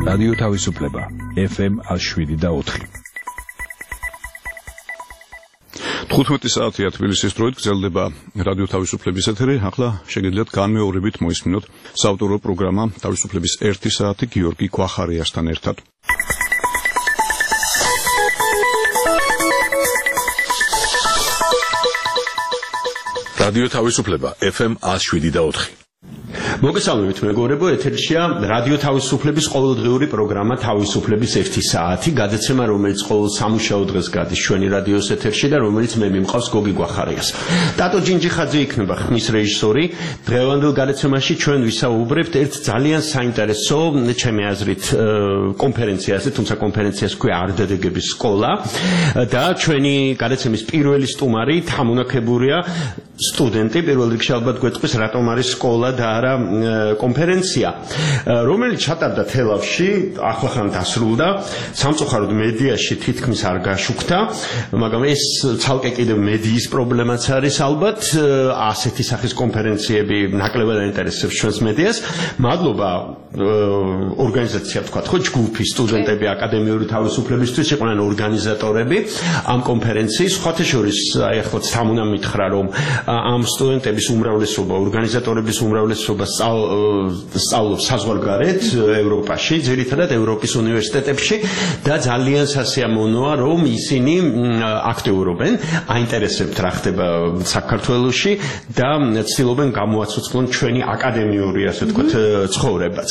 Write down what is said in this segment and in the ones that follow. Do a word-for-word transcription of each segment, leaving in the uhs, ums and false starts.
რადიო თავისუფლება ეფ ემ შვიდ და ოთხი. თხუთმეტი საათია თბილისის დროით გრძელდება რადიო თავისუფლების ეთერი. ახლა შეგიძლიათ განმეორებით მოისმინოთ საავტორო პროგრამა თავისუფლების ერთი საათი გიორგი ქვახარიასთან ერთად. რადიო თავისუფლება ეფ ემ შვიდ და ოთხი. მოგესალმებით მეგობრებო, ეთერშია რადიო თავისუფლების ყოველდღიური პროგრამა თავისუფლების ერთი საათი, გადაცემა რომელიც ყოველ სამუშაო დღეს გადის ჩვენი რადიოს ეთერში და რომელიც მე მიმყავს გოგი გვახარიას. ტატო ჯინჯიხაძე იქნება ხმის რეჟისორი. დღევანდელ გადაცემაში ჩვენ ვისაუბრებთ ერთ ძალიან საინტერესო, ჩემი აზრით, კონფერენციაზე, თუმცა კონფერენციას ქვია არდადეგების სკოლა და ჩვენი გადაცემის პირველი სტუმარი თამუნაქებურია სტუდენტი. პირველ რიგში ალბათ გვეტყვის რატომ არის სკოლა და არა კონფერენცია, რომელიც ჩატარდა თელავში, ახლახან დასრულდა. სამწუხაროდ მედიაში თითქმის არ გაშუქდა, მაგრამ ეს ცალკე კიდევ მედიის პრობლემაც არის ალბათ. ასეთი სახის კონფერენციები ნაკლებად აინტერესებს ჩვენს მედიას. მადლობა ორგანიზაცია თქვა, ხო, ჯგუფი სტუდენტები აკადემიური თავისუფლებისთვის იყვნენ ორგანიზატორები ამ კონფერენციის. სხვათა შორის, აი ახლა თამუნა მითხრა, რომ ამ სტუდენტების უმრავლესობა, ორგანიზატორების უმრავლესობა სწავლობს საზღვარგარეთ ევროპაში, ძირითადად ევროპის უნივერსიტეტებში და ძალიან სასიამოვნოა, რომ ისინი აქტიურობენ, აინტერესებთ რა ხდება საქართველოში და ცდილობენ გამოაცოცხლონ ჩვენი აკადემიური, ასე ვთქვათ, ცხოვრებაც.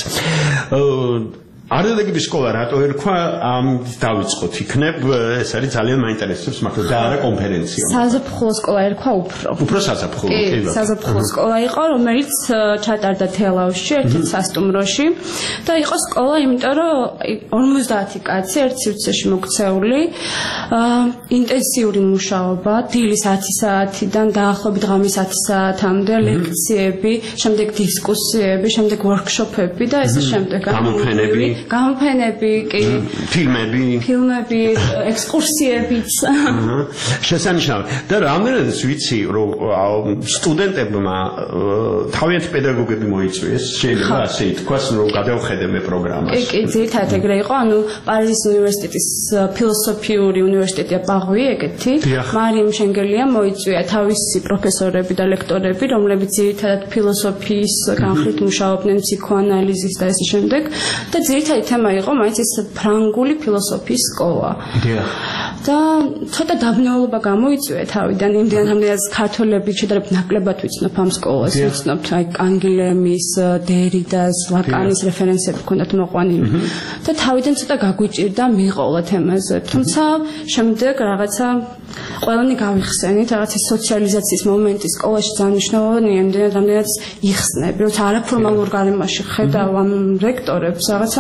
არდადეგების სკოლა რატო ერქვა, ამ დავიწყოთ იქნებ, ეს არის ძალიან მაინტერესებს, მაგრამ და არა კონფერენცია. საზაფხულო სკოლა ერქვა უფრო. უფრო საზაფხულო, კი, კი, საზაფხულო სკოლა იყო, რომელიც ჩატარდა თელავში, ერთ-ერთ სასტუმროში და იყო სკოლა, იმიტომ რომ ორმოცდაათი კაცი ერთ სივრცეში მოქცეული, ინტენსიური მუშაობა, დილის ათი საათიდან დაახლოებით ღამის ათი საათამდე ლექციები, შემდეგ დისკუსიები, შემდეგ ვორქშოპები და ესე შემდეგ. გამოფენები გამოფენები, კი, ფილმები, ფილმები, ექსკურსიებიც. შესანიშნავი. და რამდენადაც ვიცი, რომ სტუდენტებმა თავიანთი პედაგოგები მოიწვიეს, შეიძლება ასე ითქვას, რომ გადავხედე მე პროგრამას. კი, კი, ძირითადად ეგრე იყო, ანუ პარიზის უნივერსიტეტის ფილოსოფიური უნივერსიტეტია პაღვი ეგეთი. მარიამ შენგელიამ მოიწვია თავისი პროფესორები და ლექტორები, რომლებიც ძირითადად ფილოსოფიის განხრით მუშაობდნენ, ფსიქოანალიზის და ესე შემდეგ. და ძირითადად თემა იყო მაინც ეს ფრანგული ფილოსოფიის სკოლა. და ცოტა დაბნეულობა გამოიწვია თავიდან, იმდენად რამდენადაც ქართველები შედარებით ნაკლებად ვიცნობ ამ სკოლას, ვიცნობთ აი კანგილემის, დერიდას, ლაკანის რეფერენსები ჰქონდათ მოყვანილი. და თავიდან ცოტა გაგვიჭირდა მიყოლა თემაზე. თუმცა შემდეგ რაღაცა ყველანი გავიხსენით, რაღაცა სოციალიზაციის მომენტი სკოლაში ძალიან მნიშვნელოვანია, იმდენად რამდენადაც იხსნები, როცა არაფორმალურ გარემოში ხედავ ამ რექტორებს, რაღაცა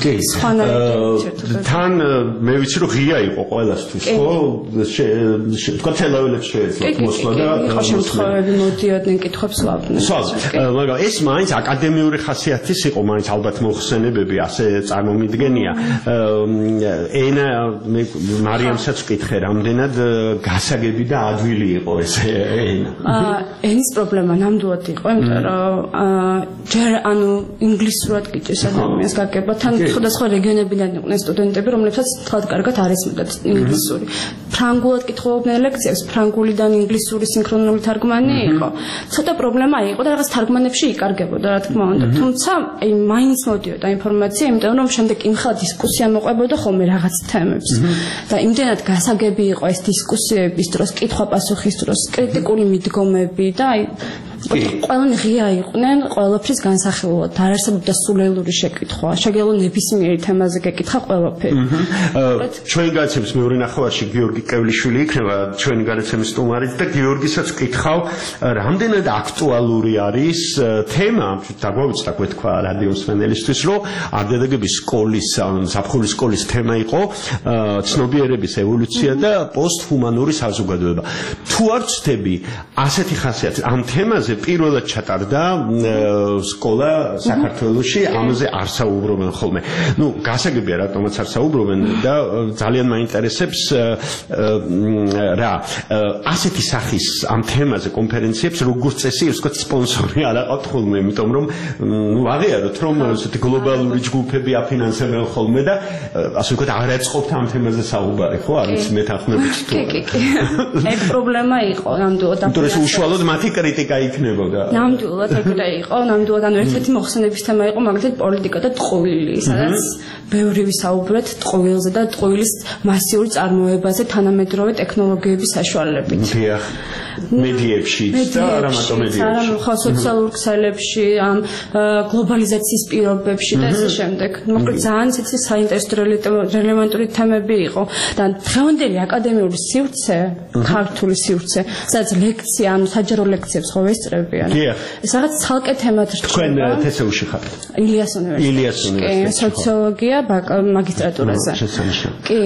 თან მე ვიცი, რომ ღია იყო ყველასთვის, ხო? თქვა თელაველებს შეეძლოთ მოსვლა და იყო შემთხვევები მოდიოდნენ, კითხვებს ვაბდნენ. მაგრამ ეს მაინც აკადემიური ხასიათის იყო, მაინც ალბათ მოხსენებები ასე წარმომიდგენია. ენა მე მარიამსაც ვკითხე, რამდენად გასაგები და ადვილი იყო ეს ენა. ენის პრობლემა ნამდვილად იყო, იმიტომ რომ ჯერ ანუ ინგლისურად გიჭირს ადამიანს გაგება. თან სხვადასხვა რეგიონებიდან იყვნენ სტუდენტები, რომლებსაც თქვათ კარგად არ ესმოდათ ინგლისური. ფრანგულად კითხულობდნენ ლექციებს, ფრანგულიდან ინგლისური სინქრონული თარგმანი იყო. ცოტა პრობლემა იყო და რაღაც თარგმანებში იკარგებოდა, რა თქმა უნდა. თუმცა აი მაინც მოდიოდა ინფორმაცია, იმიტომ რომ შემდეგ იმხელა დისკუსია მოყვებოდა ხოლმე რაღაც თემებს. და იმდენად გასაგები იყო ეს დისკუსიების დროს, კითხვა-პასუხის დროს, კრიტიკული მიდგომები და აი ყველანი ღია იყვნენ, ყველაფრის განსახილულად. არ არსებობდა სულელური შეკითხვა. შეგეძლო ნებისმიერი თემაზე გეკითხა ყველაფერი. ჩვენი გადაცემის მეორე ნახევარში გიორგი კევლიშვილი იქნება ჩვენი გადაცემის სტუმარი და გიორგისაც ვკითხავ, რამდენად აქტუალური არის თემა, დაგვავიწყდა გვეთქვა რადიო მსმენელისთვის, რომ არდადეგების სკოლის, ზაფხულის სკოლის თემა იყო ცნობიერების ევოლუცია და პოსტჰუმანური საზოგადოება. თუ არ ვცდები ასეთი ხასიათი ამ თემაზე თემაზე პირველად ჩატარდა სკოლა საქართველოში, ამაზე არ საუბრობენ ხოლმე. ნუ გასაგებია რატომაც არ საუბრობენ და ძალიან მაინტერესებს რა ასეთი სახის ამ თემაზე კონფერენციებს როგორც წესი ვთქვათ სპონსორი არ აყავთ ხოლმე, იმიტომ რომ ნუ აღიაროთ რომ ესეთი გლობალური ჯგუფები აფინანსებენ ხოლმე და ასე ვთქვათ არ ეწყობთ ამ თემაზე საუბარი, ხო? არ ვიცი მეთანხმებით თუ. კი, კი, კი. ეგ პრობლემა იყო ნამდვილად. იმიტომ რომ უშუალოდ მათი კრიტიკა იქნებოდა. ნამდვილად ეგ იყო, ნამდვილად ანუ ერთ-ერთი მოხსენების თემა იყო მაგალითად პოლიტიკა და ტყუილი, სადაც ბევრი ვისაუბრეთ ტყუილზე და ტყუილის მასიური წარმოებაზე თანამედროვე ტექნოლოგიების საშუალებით. დიახ. მედიებში და არა მარტო მედიებში. არა, ხო, სოციალურ ქსელებში, ამ გლობალიზაციის პირობებში და ასე შემდეგ. მოკლედ ძალიან ისეთი საინტერესო რელევანტური თემები იყო და დღევანდელი აკადემიური სივრცე, ქართული სივრცე, სადაც ლექცია, ანუ საჯარო ლექციებს ხო ვესწრებიან. ეს რაღაც ცალკე თემად რჩება. თქვენ თესეულში ხართ? ილიას უნივერსიტეტში. ილიას უნივერსიტეტში. სოციოლოგია მაგისტრატურაზე. შესანიშნავი. კი.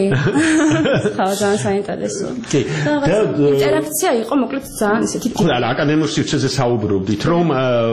ხა ძალიან საინტერესო. კი. და ინტერაქცია იყო მოკლედ ძალიან ისეთი. ხო, და აკადემიურ სივრცეზე საუბრობდით, რომ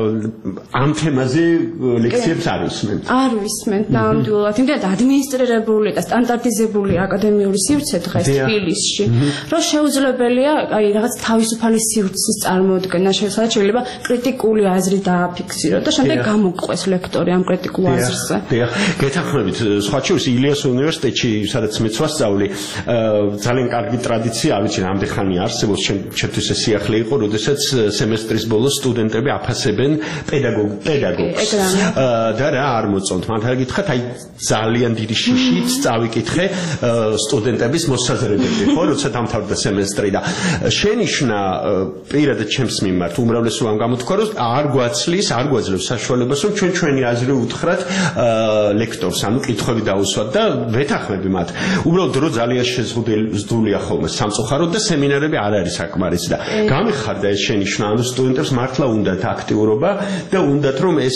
ამ თემაზე ლექციებს არ ვისმენთ. არ ვისმენთ ნამდვილად. იმდენად ადმინისტრირებული და სტანდარტიზებული აკადემიური სივრცე დღეს თბილისში, რომ შეუძლებელია აი რაღაც თავისუფალი სივრცის წარმოქმნა, შეიძლება კრიტიკული აზრი დააფიქსიროს და შემდეგ გამოგყვეს ლექტორი ამ კრიტიკულ აზრზე. დიახ, გეთანხმებით, სხვა შორის ილიას უნივერსიტეტში, სადაც მეც ვასწავლი, ძალიან კარგი ტრადიცია, არ ვიცი, რამდენი ხანი არსებობს, ჩემთვის ეს სიახლე იყო, როდესაც სემესტრის ბოლოს სტუდენტები აფასებენ პედაგოგ პედაგოგს და რა არ მოწონთ. მართლა გითხრათ, აი ძალიან დიდი შიშით წავიკითხე სტუდენტების მოსაზრებები, ხო, როცა დამთავრდა სემესტრი და შენიშნა პირადად ჩემს მიმართ უმრავლესობამ გამოთქვა, რომ არ გვაცლის, არ გვაძლევს საშუალებას, რომ ჩვენ ჩვენი აზრი უთხრათ ლექტორს, ანუ კითხვები დაუსვათ და ვეთანხმები მათ. უბრალოდ დრო ძალიან შეზღუდულია ხოლმე სამწუხაროდ და სემინარები არ არის საკმარისი და გამიხარდა ეს შენიშვნა, ანუ სტუდენტებს მართლა უნდათ აქტიურობა და უნდათ რომ ეს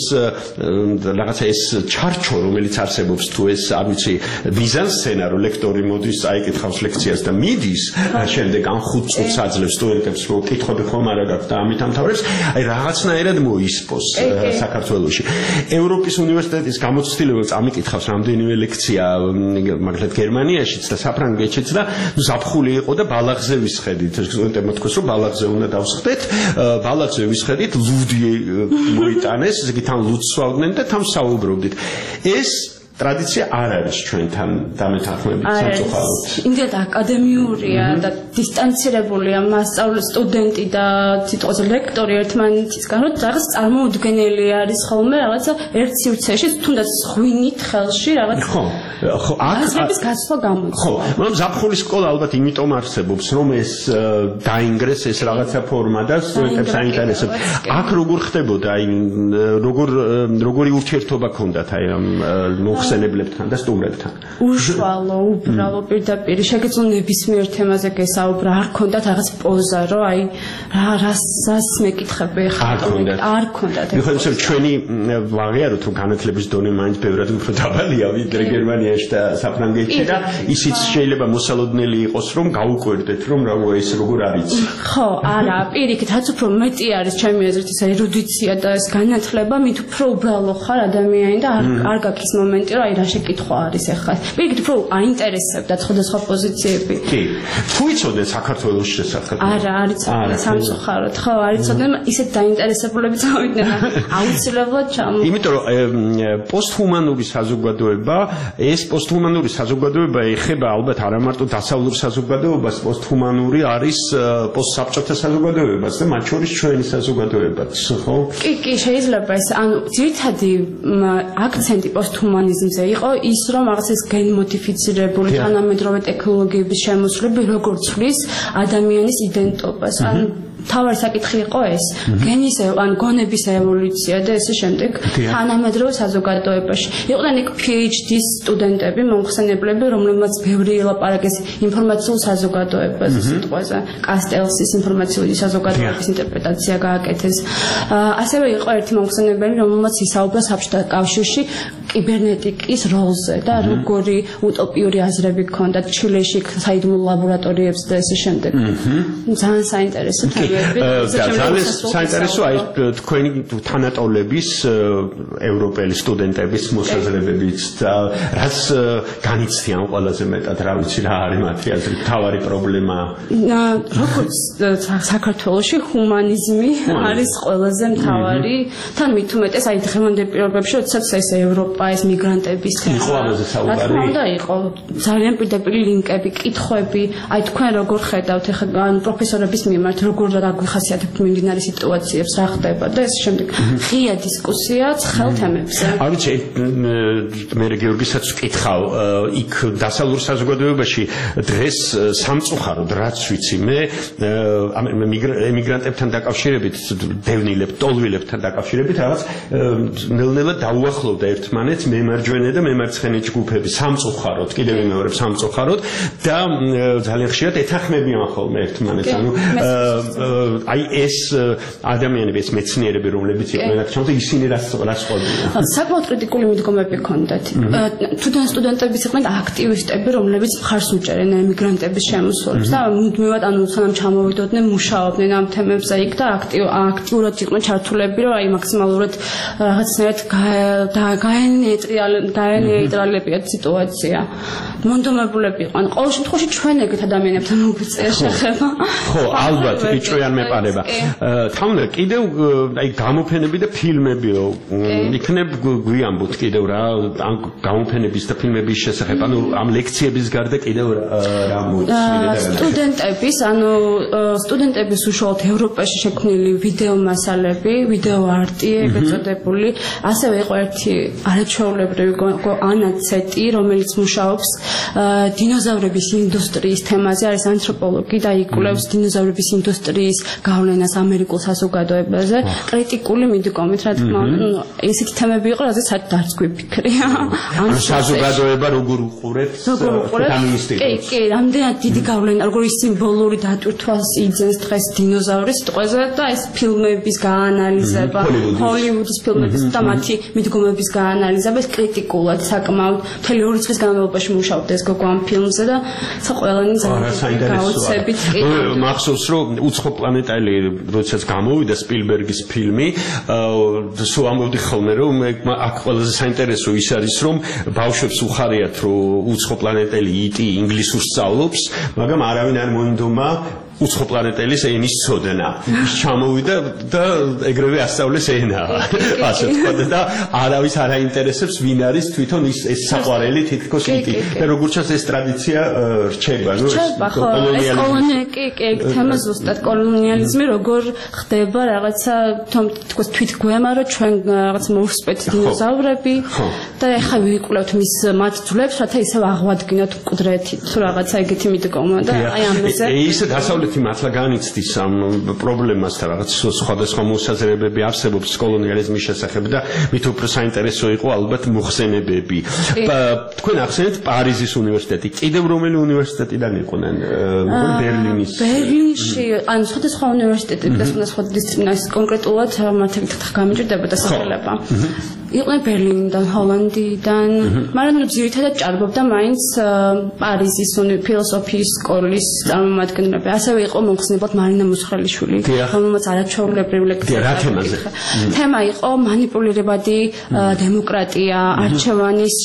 რაღაცა ეს ჩარჩო, რომელიც არსებობს თუ ეს არ ვიცი მიზანსცენა, რომ ლექტორი მოდის, აიკითხავს ლექციას და მიდის, შემდეგ ამ ხუთ წუთს აძლევს სტუდენტებს, რომ კითხვები ხომ არა გაქვთ და ამით ამთავრებს, აი რაღაცნაირად მოისპოს საქართველოში. ევროპის უნივერსიტეტის გამოცდილება წამიკითხავს რამდენიმე ლექცია, მაგალითად გერმანიაშიც და საფრანგეთშიც და ზაფხული იყო და ბალახზე ვისხედით. სტუდენტებმა თქვეს, რომ ბალახზე უნდა დავსხდეთ, ბალახზე ვისხედით, ლუდი მოიტანეს, ესე იგი თან ლუდს ვავდნენ და თან საუბრობდით. ეს ტრადიცია არ არის ჩვენთან დამეთანხმებით სამწუხაროდ. იმდენად აკადემიურია და დისტანცირებულია მასწავლე სტუდენტი და სიტყვაზე ლექტორი ერთმანეთისგან, რომ რაღაც წარმოუდგენელი არის ხოლმე რაღაცა ერთ სივრცეში, თუნდაც ღვინით ხელში რაღაც. ხო, ხო, აზრების გაცვლა გამოიწვია. ხო, მაგრამ ზაფხულის სკოლა ალბათ იმიტომ არსებობს, რომ ეს დაინგრეს ეს რაღაცა ფორმა და სტუდენტებს აინტერესებს. აქ როგორ ხდებოდა, აი როგორ როგორი ურთიერთობა ჰქონდათ აი ამ ხსენებლებთან და სტუმრებთან. უშუალო, უბრალო პირდაპირ შეგეძლო ნებისმიერ თემაზე გესაუბრა, არ ქონდათ რაღაც პოზა, რომ აი რა რასაც მეკითხები ხარ. არ ქონდათ. მე ხომ ჩვენი ვაღიაროთ, რომ განათლების დონე მაინც ბევრად უფრო დაბალია ვიდრე გერმანიაში და საფრანგეთში და ისიც შეიძლება მოსალოდნელი იყოს, რომ გაუკვირდეთ, რომ რა ეს როგორ არის. ხო, არა, პირიქით, რაც უფრო მეტი არის ჩემი აზრით ეს ერუდიცია და ეს განათლება, მით უფრო უბრალო ხარ ადამიანი და არ არ გაქვს მომენტი რომ აი რა შეკითხვა არის ახლა. პირიქით უფრო აინტერესებდათ სხვადასხვა პოზიციები. კი. თუ იცოდნენ საქართველოს შესახებ? არა, არ იცოდნენ სამწუხაროდ. ხო, არ იცოდნენ, ისეთ დაინტერესებულები წავიდნენ. აუცილებლად ჩამ. იმიტომ რომ პოსტჰუმანური საზოგადოება, ეს პოსტჰუმანური საზოგადოება ეხება ალბათ არა მარტო დასავლურ საზოგადოებას, პოსტჰუმანური არის პოსტსაბჭოთა საზოგადოებას და მათ შორის ჩვენი საზოგადოებაც, ხო? კი, კი, შეიძლება ეს ანუ ძირითადი აქცენტი პოსტჰუმანიზმზე იყო ის, რომ რაღაც ეს გენმოდიფიცირებული თანამედროვე ტექნოლოგიების შემოსვლები როგორ ცვლის ადამიანის იდენტობას. ან თავარი საკითხი იყო ეს, გენის ან გონების ევოლუცია და ესე შემდეგ თანამედროვე საზოგადოებაში. იყვნენ იქ PhD-ის სტუდენტები, მომხსენებლები, რომლებმაც ბევრი ელაპარაკეს ინფორმაციულ საზოგადოებაზე, სიტყვაზე, კასტელსის ინფორმაციული საზოგადოების ინტერპრეტაცია გააკეთეს. ასევე იყო ერთი მომხსენებელი, რომელმაც ისაუბრა საბჭოთა კავშირში კიბერნეტიკის როლზე და როგორი უტოპიური აზრები ჰქონდათ ჩილეში საიდუმლო ლაბორატორიებს და ესე შემდეგ. ძალიან საინტერესო თემა. ძალიან საინტერესო აი თქვენი თანატოლების ევროპელი სტუდენტების მოსაზრებებიც და რაც განიცდიან ყველაზე მეტად რა ვიცი რა არის მათი აზრით მთავარი პრობლემა როგორც საქართველოში ჰუმანიზმი არის ყველაზე მთავარი თან მით უმეტეს აი დღევანდელ პირობებში როდესაც ეს ევროპა ეს მიგრანტების იყო ამაზე საუბარი რა თქმა იყო ძალიან პირდაპირ ლინკები კითხვები აი თქვენ როგორ ხედავთ ეხლა ან პროფესორების მიმართ როგორ აგვიხასიათებთ მიმდინარე სიტუაციებს რა ხდება და ეს შემდეგ ღია დისკუსია ცხელ თემებზე არ ვიცი მე გეორგისაც ვკითხავ იქ დასავლურ საზოგადოებაში დღეს სამწუხაროდ რაც ვიცი მე ემიგრანტებთან დაკავშირებით დევნილებ ტოლვილებთან დაკავშირებით რაღაც ნელ-ნელა დაუახლოვდა ერთმანეთს მემარჯვენე და მემარცხენე ჯგუფები სამწუხაროდ კიდევ ვიმეორებ სამწუხაროდ და ძალიან ხშირად ეთანხმებიან ხოლმე ერთმანეთს ანუ აი ეს ადამიანები ეს მეცნიერები რომლებიც იყვნენ აქ ჩამოთვლილი ისინი რას რას ყვებიან საკმაოდ კრიტიკული მიდგომები ჰქონდათ თუნდაც სტუდენტების იყვნენ აქტივისტები რომლებიც მხარს უჭერენ ემიგრანტების შემოსვლებს და მუდმივად ანუ სანამ ჩამოვიდოდნენ მუშაობდნენ ამ თემებზე იქ და აქტიურად იყვნენ ჩართულები რომ აი მაქსიმალურად რაღაცნაირად გაენეიტრალებიათ სიტუაცია მონდომებულები იყვნენ ყოველ შემთხვევაში ჩვენ ეგეთ ადამიანებთან მოგვიწია შეხება ხო ალბათ იჭრიან მეპარება თამნა კიდევ აი გამოფენები და ფილმებიო იქნებ გვიამბოთ კიდევ რა ამ გამოფენების და ფილმების შესახებ ანუ ამ ლექციების გარდა კიდევ რა მოიწვიეთ სტუდენტების ანუ სტუდენტების უშუალოდ ევროპაში შექმნილი ვიდეო მასალები ვიდეო არტი ეგეწოდებული ასევე იყო ერთი არაჩვეულებრივი ანაცეტი რომელიც მუშაობს დინოზავრების ინდუსტრიის თემაზე არის ანთროპოლოგი და იკვლევს დინოზავრების ინდუსტრიის გავლენას ამერიკულ საზოგადოებაზე კრიტიკული მიდგომით რა თქმა უნდა ესეთი თემები იყო რაზეც საერთოდ არც გვიფიქრია ამ საზოგადოება როგორ უყურებს ფემინისტებს კი კი რამდენად დიდი გავლენა როგორი სიმბოლური დატვირთვას იძენს დღეს დინოზავრის სიტყვაზე და ეს ფილმების გაანალიზება ჰოლივუდის ფილმების და მათი მიდგომების გაანალიზება ეს კრიტიკულად საკმაოდ მთელი ორი წლის განმავლობაში მუშაობდა ეს გოგო ამ ფილმზე და ყველანი ძალიან გაოცებით კი მახსოვს რომ უცხო პლანეტელი როდესაც გამოვიდა სპილბერგის ფილმი სულ ამბობდი ხოლმე რომ აქ ყველაზე საინტერესო ის არის რომ ბავშვებს უხარიათ რომ უცხო პლანეტელი იტი ინგლისურს სწავლობს მაგრამ არავინ არ მოინდომა უცხო პლანეტელის ენის ცოდნა ჩამოვიდა და ეგრევე ასწავლეს ენა ასე თქვა და არავის არ აინტერესებს ვინ არის თვითონ ის ეს საყვარელი თითქოს იტი და როგორც ჩანს ეს ტრადიცია რჩება ნუ კოლონიალიზმი კი კი თემა ზუსტად კოლონიალიზმი როგორ ხდება რაღაცა თითქოს თვითგვემა რომ ჩვენ რაღაც მოვსპეთ დინოზავრები და ეხლა ვიკვლევთ მის მათ ძვლებს რათა ისევ აღვადგინოთ მკვდრეთი თუ რაღაცა ეგეთი მიდგომა და აი ამაზე ის დასავლეთი მართლა განიცდის ამ პრობლემას და რაღაც სხვადასხვა მოსაზრებები არსებობს კოლონიალიზმის შესახებ და მით უფრო საინტერესო იყო ალბათ მოხსენებები თქვენ ახსენეთ პარიზის უნივერსიტეტი კიდევ რომელი უნივერსიტეტიდან იყვნენ ბერლინის ბერლინში ან სხვადასხვა უნივერსიტეტები და სხვადასხვა დისციპლინა კონკრეტულად მათი გამიჭირდებოდა სახელება იყვნენ ბერლინიდან ჰოლანდიიდან მაგრამ ძირითადად ჭარბობდა მაინც პარიზის ფილოსოფიის სკოლის წარმომადგენლები ასევე იყო მოხსნებოდ მარინა მუსხელიშვილი რომელმაც არაჩვეულებრივი ლექცია თემა იყო მანიპულირებადი დემოკრატია არჩევანის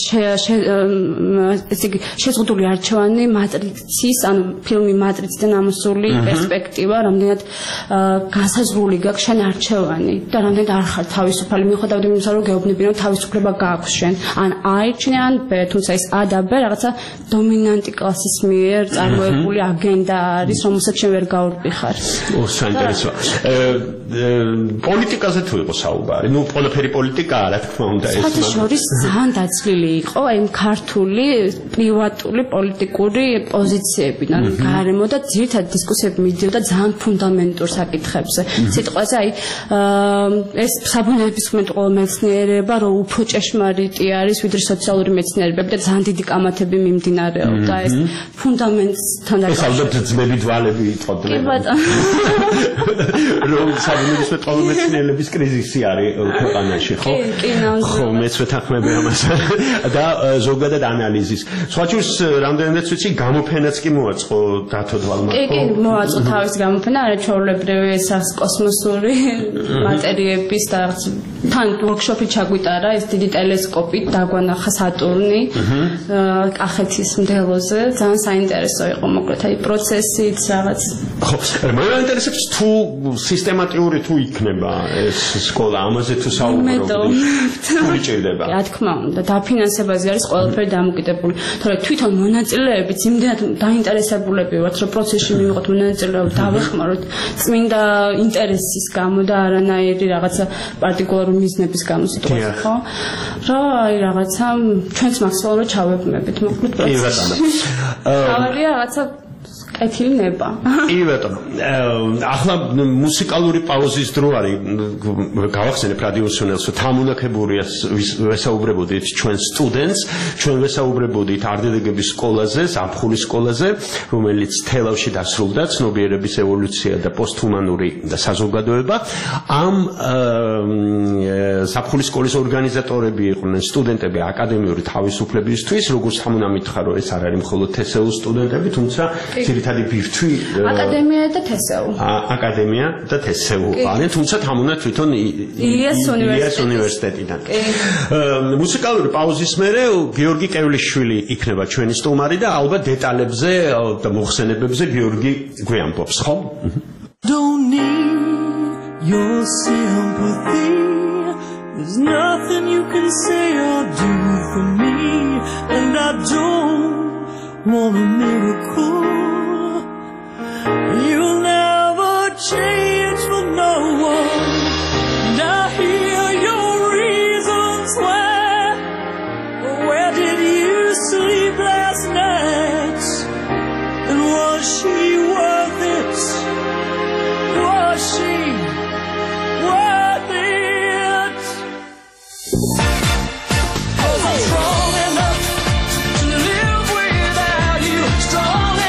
შეზღუდული არჩევანი მატრიცის ანუ ფილმი მატრიციდან ამოსული პერსპექტივა რამდენად განსაზღვრული გაქვს შენ არჩევანი და რამდენად არ ხარ თავისუფალი მიუხედავად იმისა რომ გეუბნებიან თავისუფლება გააქვს შენ ან აირჩნე ან ბ თუმცა ეს ა და ბ რაღაცა დომინანტი კლასის მიერ წარმოებული აგენდა არის რომელსაც შენ ვერ გაურბიხარ. ო საინტერესოა. პოლიტიკაზე თუ იყო საუბარი, ნუ ყველაფერი პოლიტიკაა, რა თქმა უნდა ეს. საერთოდ ძალიან დაცლილი იყო აი ქართული პრივატული პოლიტიკური პოზიციებიდან გარემო და ძირითადად დისკუსიები მიდიოდა ძალიან ფუნდამენტურ საკითხებზე. სიტყვაზე აი ეს საბუნებისმეტყველო მეცნიერება რომ უფრო ჭეშმარიტი არის ვიდრე სოციალური მეცნიერებები და ძალიან დიდი კამათები მიმდინარეობდა ეს ფუნდამენტთან ეს ალბათ ძმები დვალები იყოდნენ. კი ბატონო. რომ მინისტრ ტოლმეცნიერების კრიზისი არის ქვეყანაში, ხო? ხო, მეც ვეთანხმები ამას. და ზოგადად ანალიზის. სხვაჩუს რამდენადაც ვიცი, გამოფენაც კი მოაწყო დათოდვალმა. კი, კი, მოაწყო თავის გამოფენა, არაჩვეულებრივი ეს კოსმოსური მატერიების და თან ვორქშოპი ჩაგვიტარა, ეს დიდი ტელესკოპით დაგვანახა სატურნი კახეთის მდელოზე. ძალიან საინტერესო იყო, მოკლედ, აი პროცესით რაღაც. ხო, მე მაინტერესებს თუ სისტემატიური თუ იქნება ეს სკოლა, ამაზე თუ საუბრობთ. თუ იჭირდება. რა თქმა უნდა, დაფინანსებაზე არის ყველაფერი დამოკიდებული. თორემ თვითონ მონაწილეებიც იმდენად დაინტერესებულები ვართ, რომ პროცესში მივიღოთ მონაწილეობა, დავეხმაროთ წმინდა ინტერესის გამო და არანაირი რაღაცა პარტიკულარული მიზნების გამო სიტუაცია, ხო? რა აი რაღაცა ჩვენც მაქსიმალურად ჩავებმებით, მოკლედ პროცესში. თავარია რაღაცა კეთილი ნება. კი ბატონო. ახლა მუსიკალური პაუზის დრო არის. გავახსენებ რადიო სუნელს, თამუნაქებურია ვესაუბრებოდით ჩვენ სტუდენტს, ჩვენ ვესაუბრებოდით არდედეგების სკოლაზე, ზაფხულის სკოლაზე, რომელიც თელავში დასრულდა, ცნობიერების ევოლუცია და პოსტჰუმანური და საზოგადოება. ამ ზაფხულის სკოლის ორგანიზატორები იყვნენ სტუდენტები აკადემიური თავისუფლებისთვის, როგორც თამუნამითხა, რომ ეს არ არის მხოლოდ თესეუს სტუდენტები, თუმცა ძირითადი ბირთვი აკადემია და თესეუ. აკადემია და თესეუ არის, თუმცა თამუნა თვითონ ილიას უნივერსიტეტიდან. მუსიკალური პაუზის მერე გიორგი კევლიშვილი იქნება ჩვენი სტუმარი და ალბათ დეტალებზე და მოხსენებებზე გიორგი გვიამბობს, ხო? Don't need your sympathy. There's nothing you can say or do for me, and I don't want a miracle. You'll never change for no one. And I hear your reasons why. Where did you sleep last night? And was she worth it? Was she worth it? 'Cause I'm strong enough to live without you. Strong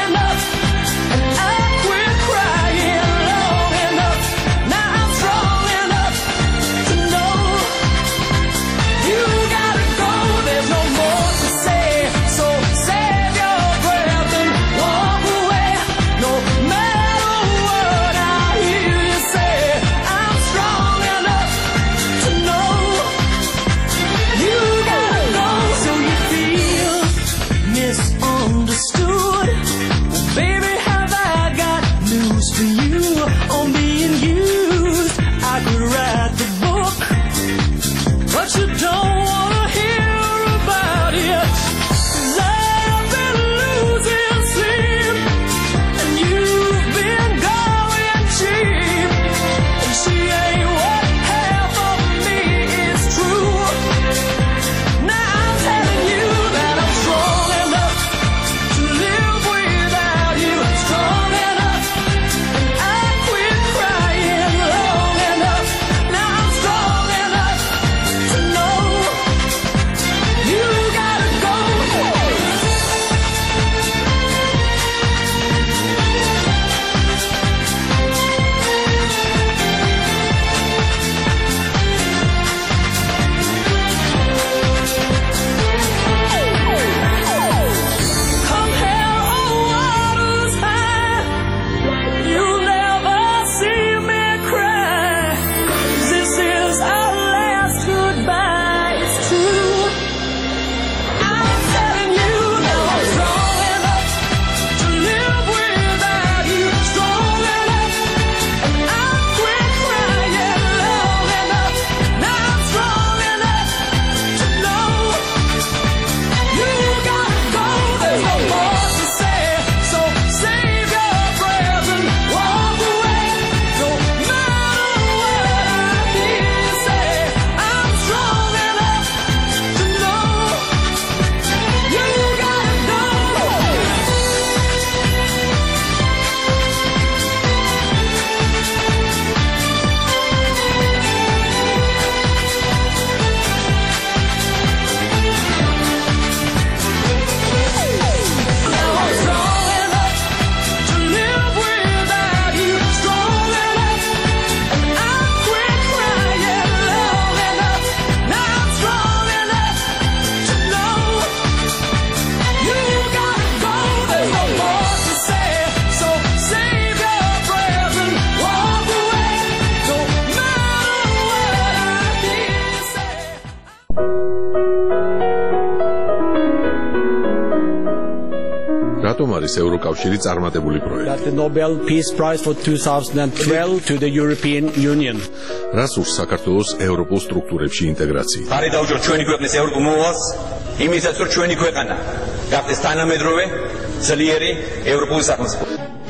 რატომ არის ევროკავშირი წარმატებული პროექტი? The Nobel Peace Prize for two thousand twelve to the European Union. რას ურს საქართველოს ევროპულ სტრუქტურებში ინტეგრაცია? ხარი დავჯეროთ ჩვენი ქვეყნის ევროპულ მოვალს, იმისაც რომ ჩვენი ქვეყანა გახდეს თანამედროვე, ძლიერი ევროპული სახელმწიფო.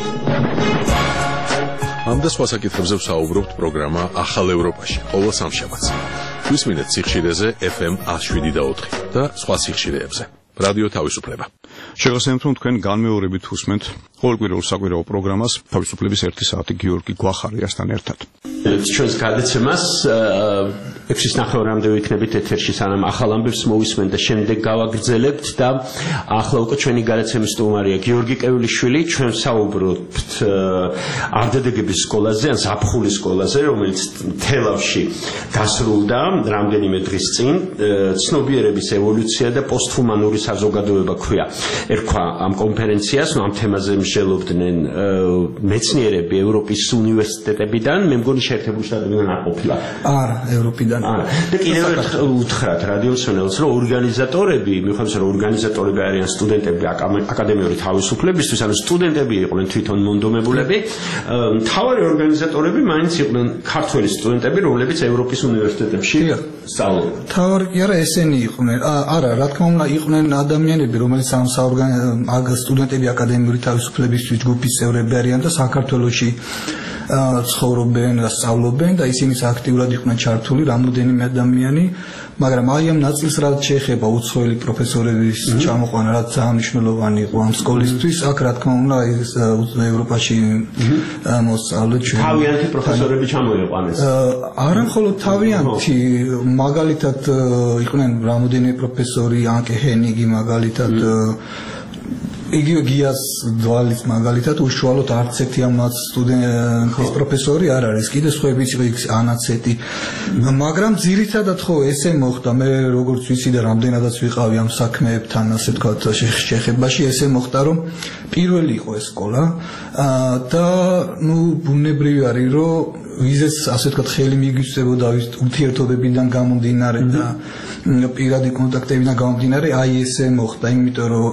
ამ და სხვა საკითხებზე ვსაუბრობთ პროგრამა ახალ ევროპაში, ყოველ სამშაბათს. გვისმინეთ სიხშირეზე F M one oh seven და ოთხი და სხვა სიხშირეებზე. რადიო თავისუფლება. შეგახსენებთ, რომ თქვენ განმეორებით უსმენთ ყოველკვირეულ საკვირაო პროგრამას თავისუფლების ერთი საათი გიორგი გვახარიასთან ერთად. ჩვენს გადაცემას ექვსის ნახევარამდე ვიქნებით ეთერში, სანამ ახალ ამბებს მოვისმენთ და შემდეგ გავაგრძელებთ და ახლა უკვე ჩვენი გადაცემის სტუმარია გიორგი კევილიშვილი. ჩვენ საუბრობთ არდადეგების სკოლაზე, ან ზაფხულის სკოლაზე, რომელიც თელავში დასრულდა რამდენიმე დღის წინ. ცნობიერების ევოლუცია და პოსტჰუმანური საზოგადოება ქვია ერქვა ამ კონფერენციას. ამ თემაზე მსჯელობდნენ მეცნიერები ევროპის უნივერსიტეტებიდან. მე მგონი შეერთებული შტატებიდან არ ყოფილა. არა, ევროპიდან. არა. და კიდევ ერთხელ უთხრათ რადიო მსმენელს, რომ ორგანიზატორები, მიუხედავად რომ ორგანიზატორები არიან სტუდენტები აკადემიური თავისუფლებისთვის, ანუ სტუდენტები იყვნენ თვითონ მონდომებულები, მთავარი ორგანიზატორები მაინც იყვნენ ქართველი სტუდენტები, რომლებიც ევროპის უნივერსიტეტებში სწავლობდნენ. მთავარი კი არა, ესენი იყვნენ. არა, რა თქმა უნდა, იყვნენ ადამიანები, რომელიც ამ სტუდენტები აკადემიური თავისუფლებისთვის ჯგუფის წევრები არიან და საქართველოში ცხოვრობენ და სწავლობენ და ისინი აქტიურად იყვნენ ჩართული რამოდენიმე ადამიანი, მაგრამ აი ამ ნაწილს რაც შეეხება უცხოელი პროფესორების ჩამოყვანა, რაც ძალიან მნიშვნელოვანი იყო ამ სკოლისთვის, აქ რა თქმა უნდა ევროპაში მოსწავლეთ ჩვენ. თავიანთი პროფესორები ჩამოიყვანეს. არა მხოლოდ თავიანთი, მაგალითად იყვნენ რამოდენიმე პროფესორი, ანკე ჰენიგი მაგალითად იგივე გიას დვალის მაგალითად უშუალოდ არც ერთი ამ სტუდენტის პროფესორი არ არის, კიდე სხვაებიც იყო ანაცეტი, მაგრამ ძირითადად ხო ესე მოხდა. მე როგორც ვიცი და რამდენადაც ვიყავი ამ საქმეებთან, ასე თქვა შეხებაში, ესე მოხდა, რომ პირველი იყო ეს სკოლა და ნუ ბუნებრივი არის, რომ ვიზეს ასე თქვა ხელი მიგიწევოდა ურთიერთობებიდან გამომდინარე და პირადი კონტაქტებიდან გამომდინარე, აი ესე მოხდა, იმიტომ რომ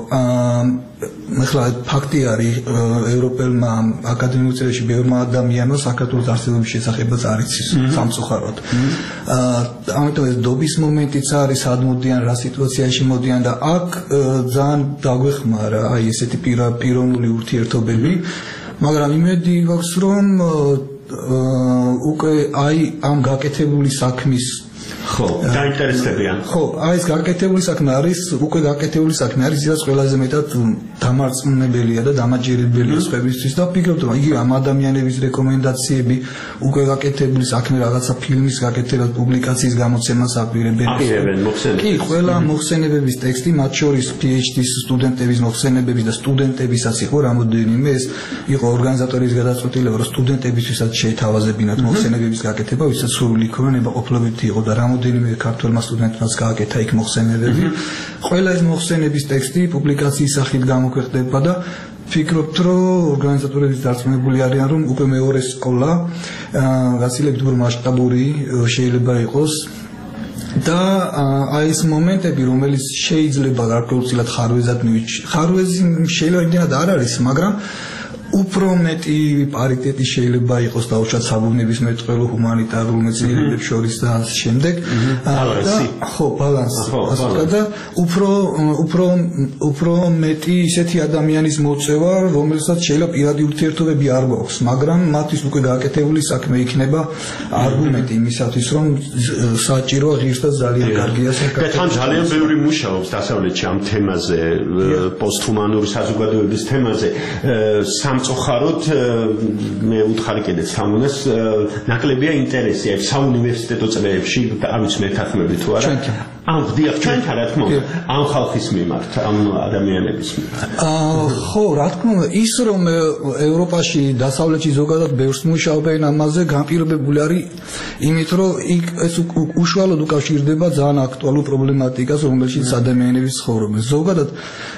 ახლა ფაქტი არის, ევროპელმა აკადემიურ წრეში ბევრმა ადამიანმა საქართველოს არსებობის შესახებაც არ იცის სამწუხაროდ. ამიტომ ეს დობის მომენტიც არის, სად მოდიან, რა სიტუაციაში მოდიან და აქ ძალიან დაგვეხმარა აი ესეთი პიროვნული ურთიერთობები, მაგრამ იმედი გვაქვს, რომ უკვე აი ამ გაკეთებული საქმის ხო, დაინტერესდებიან. ხო, აი ეს გაკეთებული საქმე არის, უკვე გაკეთებული საქმე არის, ის ყველაზე მეტად დამარწმუნებელია და დამაჯერებელია სხვებისთვის და ვფიქრობ, რომ იგი ამ ადამიანების რეკომენდაციები უკვე გაკეთებული საქმე რაღაცა ფილმის გაკეთება, პუბლიკაციის გამოცემას აპირებენ. აპირებენ მოხსენებებს. კი, ყველა მოხსენებების ტექსტი, მათ შორის PhD-ის სტუდენტების მოხსენებების და სტუდენტებისაც იყო რამოდენიმე, ეს იყო ორგანიზატორების გადაწყვეტილება, რომ სტუდენტებისთვისაც შეეთავაზებინათ მოხსენებების გაკეთება, ვისაც სურვილი იქნება, ნებაყოფლობითი იყო და რამოდენიმე ქართველმა სტუდენტმაც გააკეთა იქ მოხსენებები. ყველა ეს მოხსენების ტექსტი პუბლიკაციის სახით გამოქვეყნდება და ვფიქრობთ, რომ ორგანიზატორები დარწმუნებული არიან, რომ უკვე მეორე სკოლა გაცილებით უფრო მასშტაბური შეიძლება იყოს და აი ეს მომენტები, რომელიც შეიძლება გარკვეულწილად ხარვეზად მივიჩნიოთ. ხარვეზი შეიძლება იმდენად არ არის, მაგრამ უფრო მეტი პარიტეტი შეიძლება იყოს დაუშვათ საბუნების მეტყველო ჰუმანიტარულ მეცნიერებებს შორის და ამ შემდეგ. ხო, ბალანსი. და უფრო უფრო უფრო მეტი ისეთი ადამიანის მოწევა, რომელსაც შეიძლება პირადი ურთიერთობები არ გვაქვს, მაგრამ მათთვის უკვე გაკეთებული საქმე იქნება არგუმენტი იმისათვის, რომ საჭიროა ღირსად ძალიან კარგია საქმე. და თან ძალიან ბევრი მუშაობს დასავლეთში ამ თემაზე, პოსტჰუმანური საზოგადოების თემაზე. სამწუხაროდ მე უთხარი კიდეც თამუნას ნაკლებია ინტერესი აი საუნივერსიტეტო წრეებში, არ ვიცი მეთანხმები თუ არა. ამ ვდიახ ჩვენთან რა თქმა უნდა, ამ ხალხის მიმართ, ამ ადამიანების მიმართ. ხო, რა თქმა უნდა, ის რომ ევროპაში, დასავლეთში ზოგადად ბევრს მუშაობენ ამაზე, განპირობებული არის იმით, რომ იქ ეს უშუალოდ უკავშირდება ძალიან აქტუალურ პრობლემატიკას, რომელშიც ადამიანები ცხოვრობენ. ზოგადად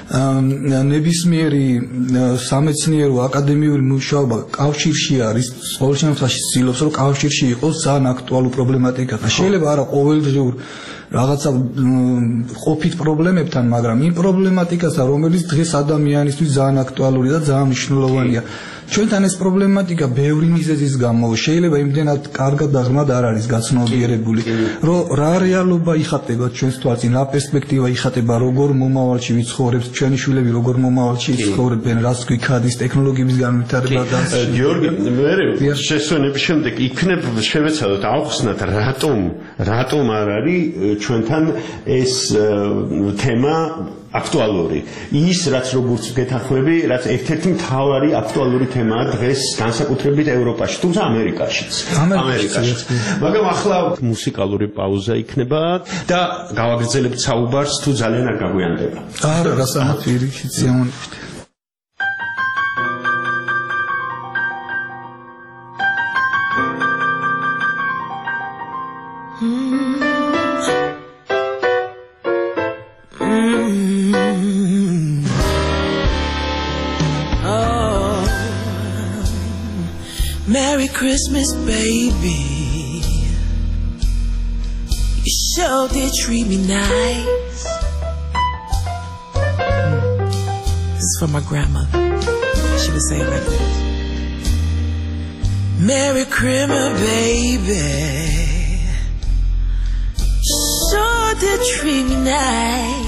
ნებისმიერი სამეცნიერო აკადემიური მუშაობა კავშირში არის, ყოველ შემთხვევაში ცდილობს, რომ კავშირში იყოს ძალიან აქტუალურ პრობლემატიკასთან. შეიძლება არა ყოველდღიურ რაღაცა ყოფით პრობლემებთან, მაგრამ იმ პრობლემატიკასთან, რომელიც დღეს ადამიანისთვის ძალიან აქტუალური და ძალიან მნიშვნელოვანია. ჩვენთან ეს პრობლემატიკა ბევრი მიზეზის გამო შეიძლება იმდენად კარგად და ღრმად არ არის გაცნობიერებული, რომ რა რეალობა იხატება ჩვენს თვალწინ, რა პერსპექტივა იხატება, როგორ მომავალში ვიცხოვრებს, ჩვენი შვილები როგორ მომავალში ცხოვრებენ, რას გვიქადის ტექნოლოგიების განვითარება და გიორგი, მე შესვენების შემდეგ იქნებ შევეცადოთ ავხსნათ რატომ რატომ არ არის ჩვენთან ეს თემა აქტუალური. ის რაც როგორც გეთანხმები, რაც ერთ-ერთი მთავარი აქტუალური თემაა დღეს განსაკუთრებით ევროპაში, თუმცა ამერიკაშიც. ამერიკაშიც. მაგრამ ახლა მუსიკალური პაუზა იქნება და გავაგრძელებთ საუბარს თუ ძალიან არ გაგვიანდება. არა, რასამაც ვირიქით სიამოვნებით. Merry Christmas, baby. You sure did treat me nice. This is from my grandmother. She would say it like this. Merry Christmas, baby. Sure did treat me nice.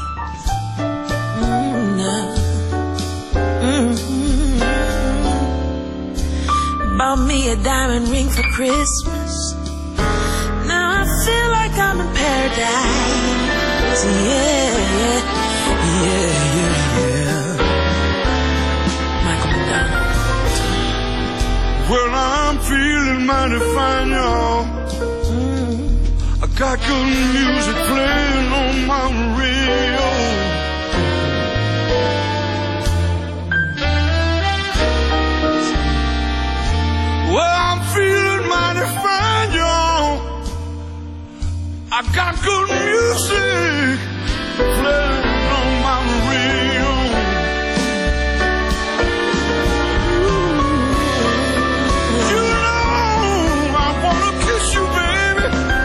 Bought me a diamond ring for Christmas. Now I feel like I'm in paradise. Yeah, yeah, yeah, yeah, yeah. Michael McDonald. Well, I'm feeling mighty fine, y'all. Mm. I got good music playing on my radio. Well, I'm feeling mighty fine, y'all. I got good music playing on my radio. You know I wanna kiss you, baby,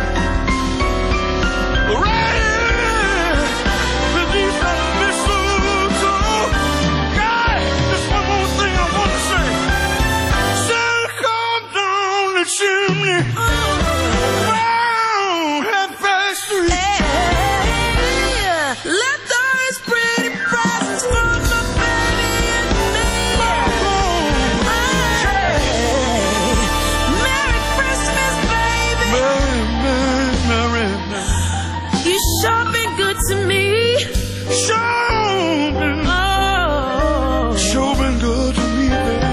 right here beneath that mistletoe. God, there's one more thing I wanna say. Chimney, round half past three. Hey, let those pretty presents for my baby and me. Hey, Merry Christmas, baby. Merry, Merry, Merry, Merry. You sure been good to me. Sure been, oh, sure been good to me, baby.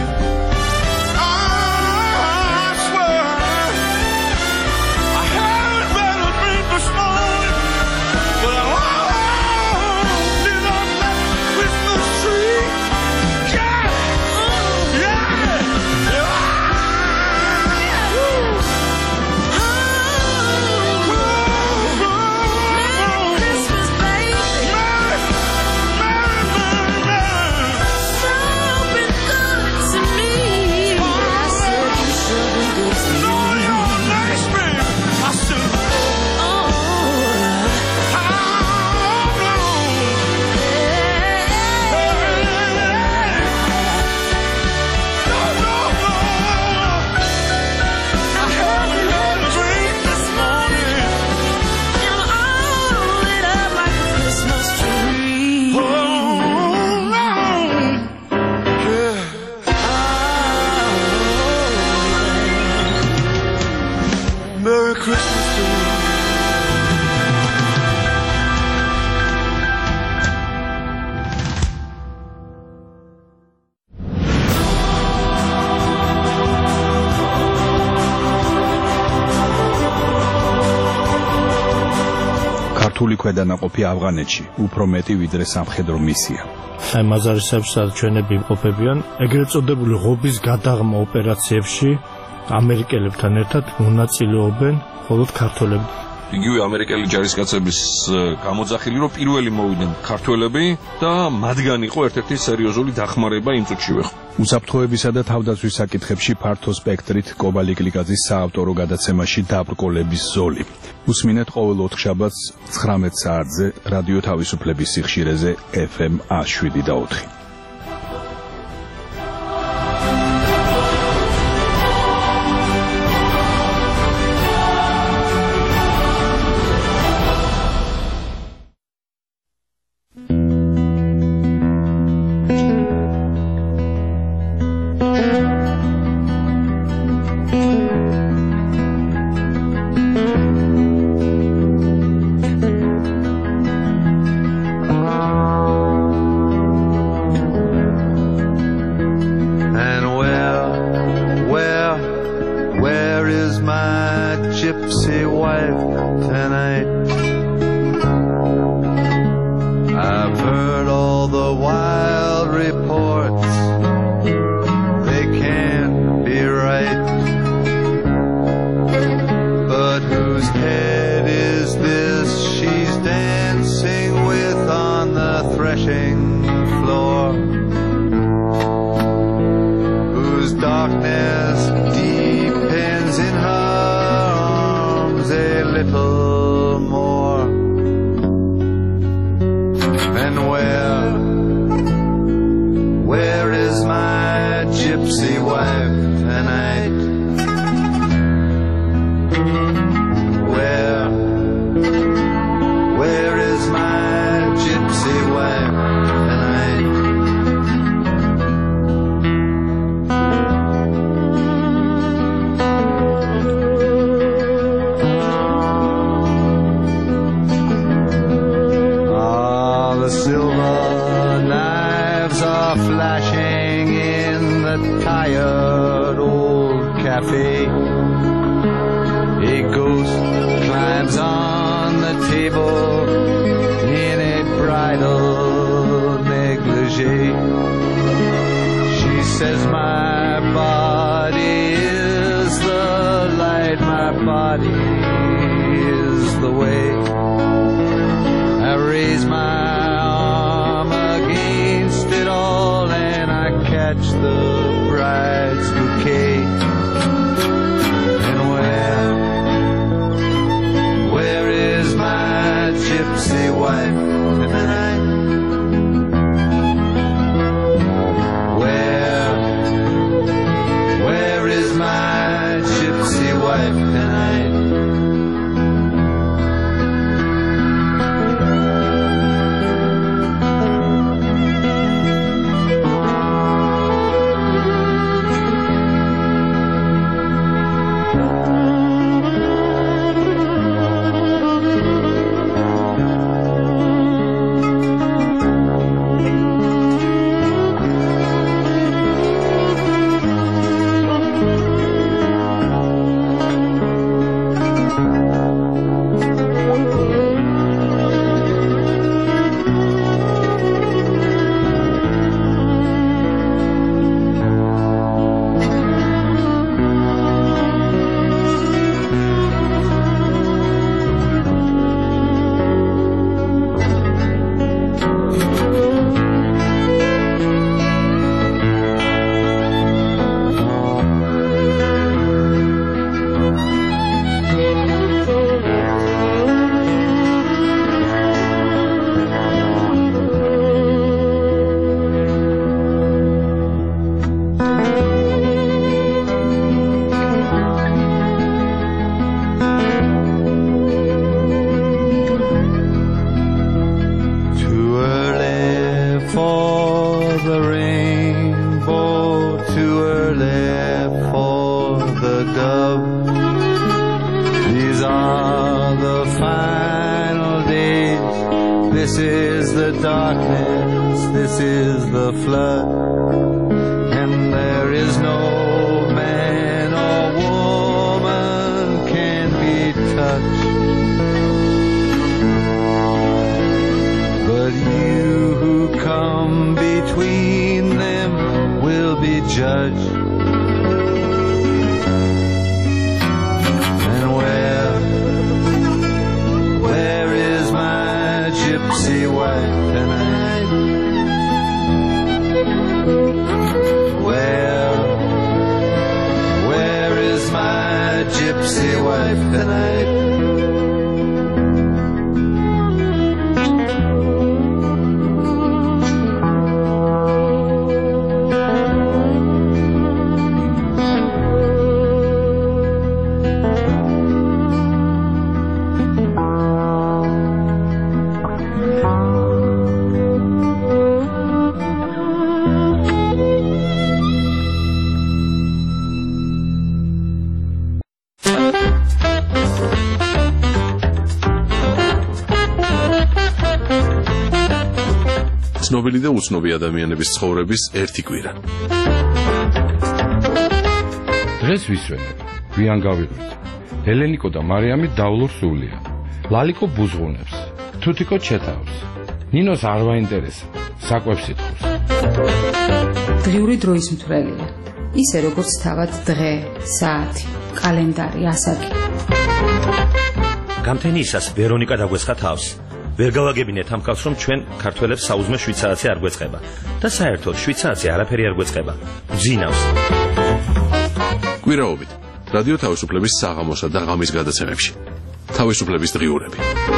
ქართული ქვედანაყოფი ავღანეთში უფრო მეტი ვიდრე სამხედრო მისია. აი მაზარისებში ჩვენები იმყოფებიან ეგრეთ წოდებული ღობის გადაღმა ოპერაციებში ამერიკელებთან ერთად მონაწილეობენ მხოლოდ ქართველები. იგივე ამერიკელი ჯარისკაცების გამოძახილი, რომ პირველი მოვიდნენ ქართველები და მათგან იყო ერთ-ერთი სერიოზული დახმარება იმ წუთშივე. უსაფრთხოებისა და თავდაცვის საკითხებში ფართო სპექტრით კობალი კლიკაძის საავტორო გადაცემაში დაბრკოლების ზოლი. უსმინეთ ყოველ ოთხშაბათს ცხრამეტ საათზე რადიო თავისუფლების სიხშირეზე ეფ ემ ათს შვიდი და ოთხი. gypsy wife tonight? Where, where is my gypsy wife tonight? ცნობილი და უცნობი ადამიანების ცხოვრების ერთი კვირა. დღეს ვისვენებ, გვიან გავიღვით. ელენიკო და მარიამი დავლურ სულია. ლალიკო ბუზღუნებს, თუთიკო ჩეთავს. ნინოს არ ვაინტერესა, საკვებს ითხოვს. დღიური დროის მთვრელია. ისე როგორც თავად დღე, საათი, კალენდარი, ასაკი. გამთენიისას ვერონიკა დაგვესხა თავს. ვერ გავაგებინეთ ამ კაცს, რომ ჩვენ ქართველებს საუზმე შვიდ საათი არ გვეწყება და საერთოდ შვიდ საათი არაფერი არ გვეწყება. გძინავს. კვირაობით რადიო თავისუფლების საღამოსა და ღამის გადაცემებში. თავისუფლების დღიურები.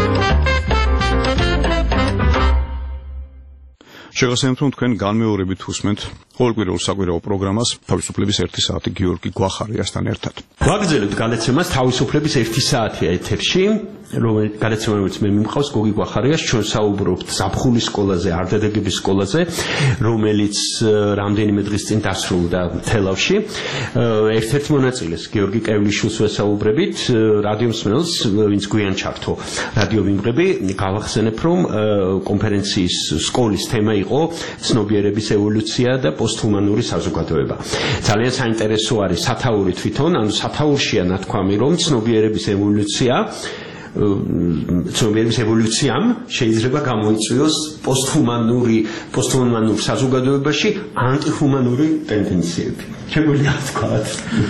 შეგახსენებთ, რომ თქვენ განმეორებით უსმენთ ყოველკვირეულ საკვირაო პროგრამას თავისუფლების ერთი საათი გიორგი გვახარიასთან ერთად. ვაგრძელებთ გადაცემას თავისუფლების ერთი საათია ეთერში, რომელიც გადაცემებით მე მიმყავს გოგი გვახარიას, ჩვენ საუბრობთ ზაფხულის სკოლაზე, არდადეგების სკოლაზე, რომელიც რამდენიმე დღის წინ დასრულდა თელავში. ერთ-ერთ მონაწილეს გიორგი კევლიშვილს ვესაუბრებით, რადიო მსმენელს, ვინც გვიან ჩართო რადიო მიმღები, გავახსენებ, რომ კონფერენციის სკოლის თემა იყო ცნობიერების ევოლუცია და პოსტჰუმანური საზოგადოება. ძალიან საინტერესო არის სათაური თვითონ, ანუ სათაურშია ნათქვამი, რომ ცნობიერების ევოლუცია ცნობიერების ევოლუციამ შეიძლება გამოიწვიოს პოსტჰუმანური პოსტჰუმანურ საზოგადოებაში ანტიჰუმანური ტენდენციები. შეგვიძლია თქვათ.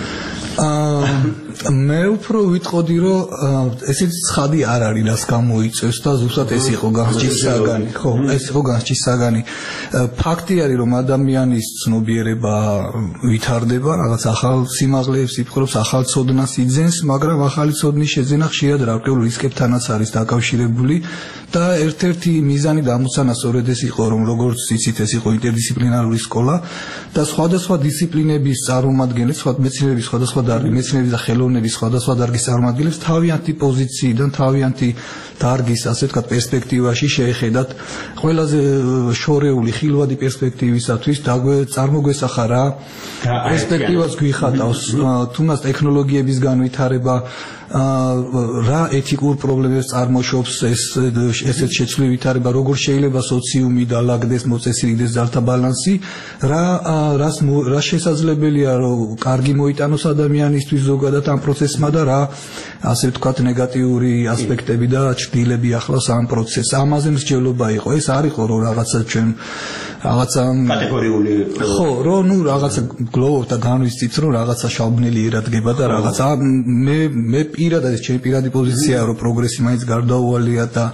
მე უფრო ვიტყოდი, რომ ესეთი ცხადი არ არის, რას გამოიწევს და ზუსტად ეს იყო განსჯის საგანი. ხო, ეს იყო განსჯის საგანი. ფაქტი არის, რომ ადამიანის ცნობიერება ვითარდება, რაღაც ახალ სიმაღლეებს იფხვრობს, ახალ ცოდნას იძენს, მაგრამ ახალი ცოდნის შეძენა ხშირად რარკვეულ რისკებთანაც არის დაკავშირებული და ერთ-ერთი მიზანი დამოცანა სწორედ ეს იყო, რომ როგორც იცით, ეს იყო ინტერდისციპლინარული სკოლა და სხვადასხვა დისციპლინების წარმომადგენლებს, სხვა მეცნიერების სხვადასხვა დარგის მეცნიერების და ხელოვნების სხვადასხვა დარგის წარმომადგენლებს თავიანთი პოზიციიდან, თავიანთი დარგის, ასე ვთქვათ, პერსპექტივაში შეეხედათ ყველაზე შორეული, ხილვადი პერსპექტივისათვის წარმოგვესახა რა პერსპექტივას გვიხატავს, თუნდაც ტექნოლოგიების განვითარება, რა ეთიკურ პრობლემებს წარმოშობს ეს ესეთ შეცვლილი ვითარება, როგორ შეიძლება სოციუმი დალაგდეს, მოწესრიგდეს ძალთა ბალანსი, რა რას რა შესაძლებელია, რომ კარგი მოიტანოს ადამიანისთვის ზოგადად ამ პროცესმა და რა ასე ვთქვათ ნეგატიური ასპექტები და ჭრილები ახლავს ამ პროცესს. ამაზე მსჯელობა იყო. ეს არ იყო რომ რაღაცა ჩვენ რაღაცა კატეგორიული ხო, რომ ნუ რაღაცა გლოვობ და განვიცით, რომ რაღაცა შალბნელი ერადგება და რაღაცა მე მე პირადად ეს ჩემი პირადი პოზიციაა, რომ პროგრესი მაინც გარდაუვალია და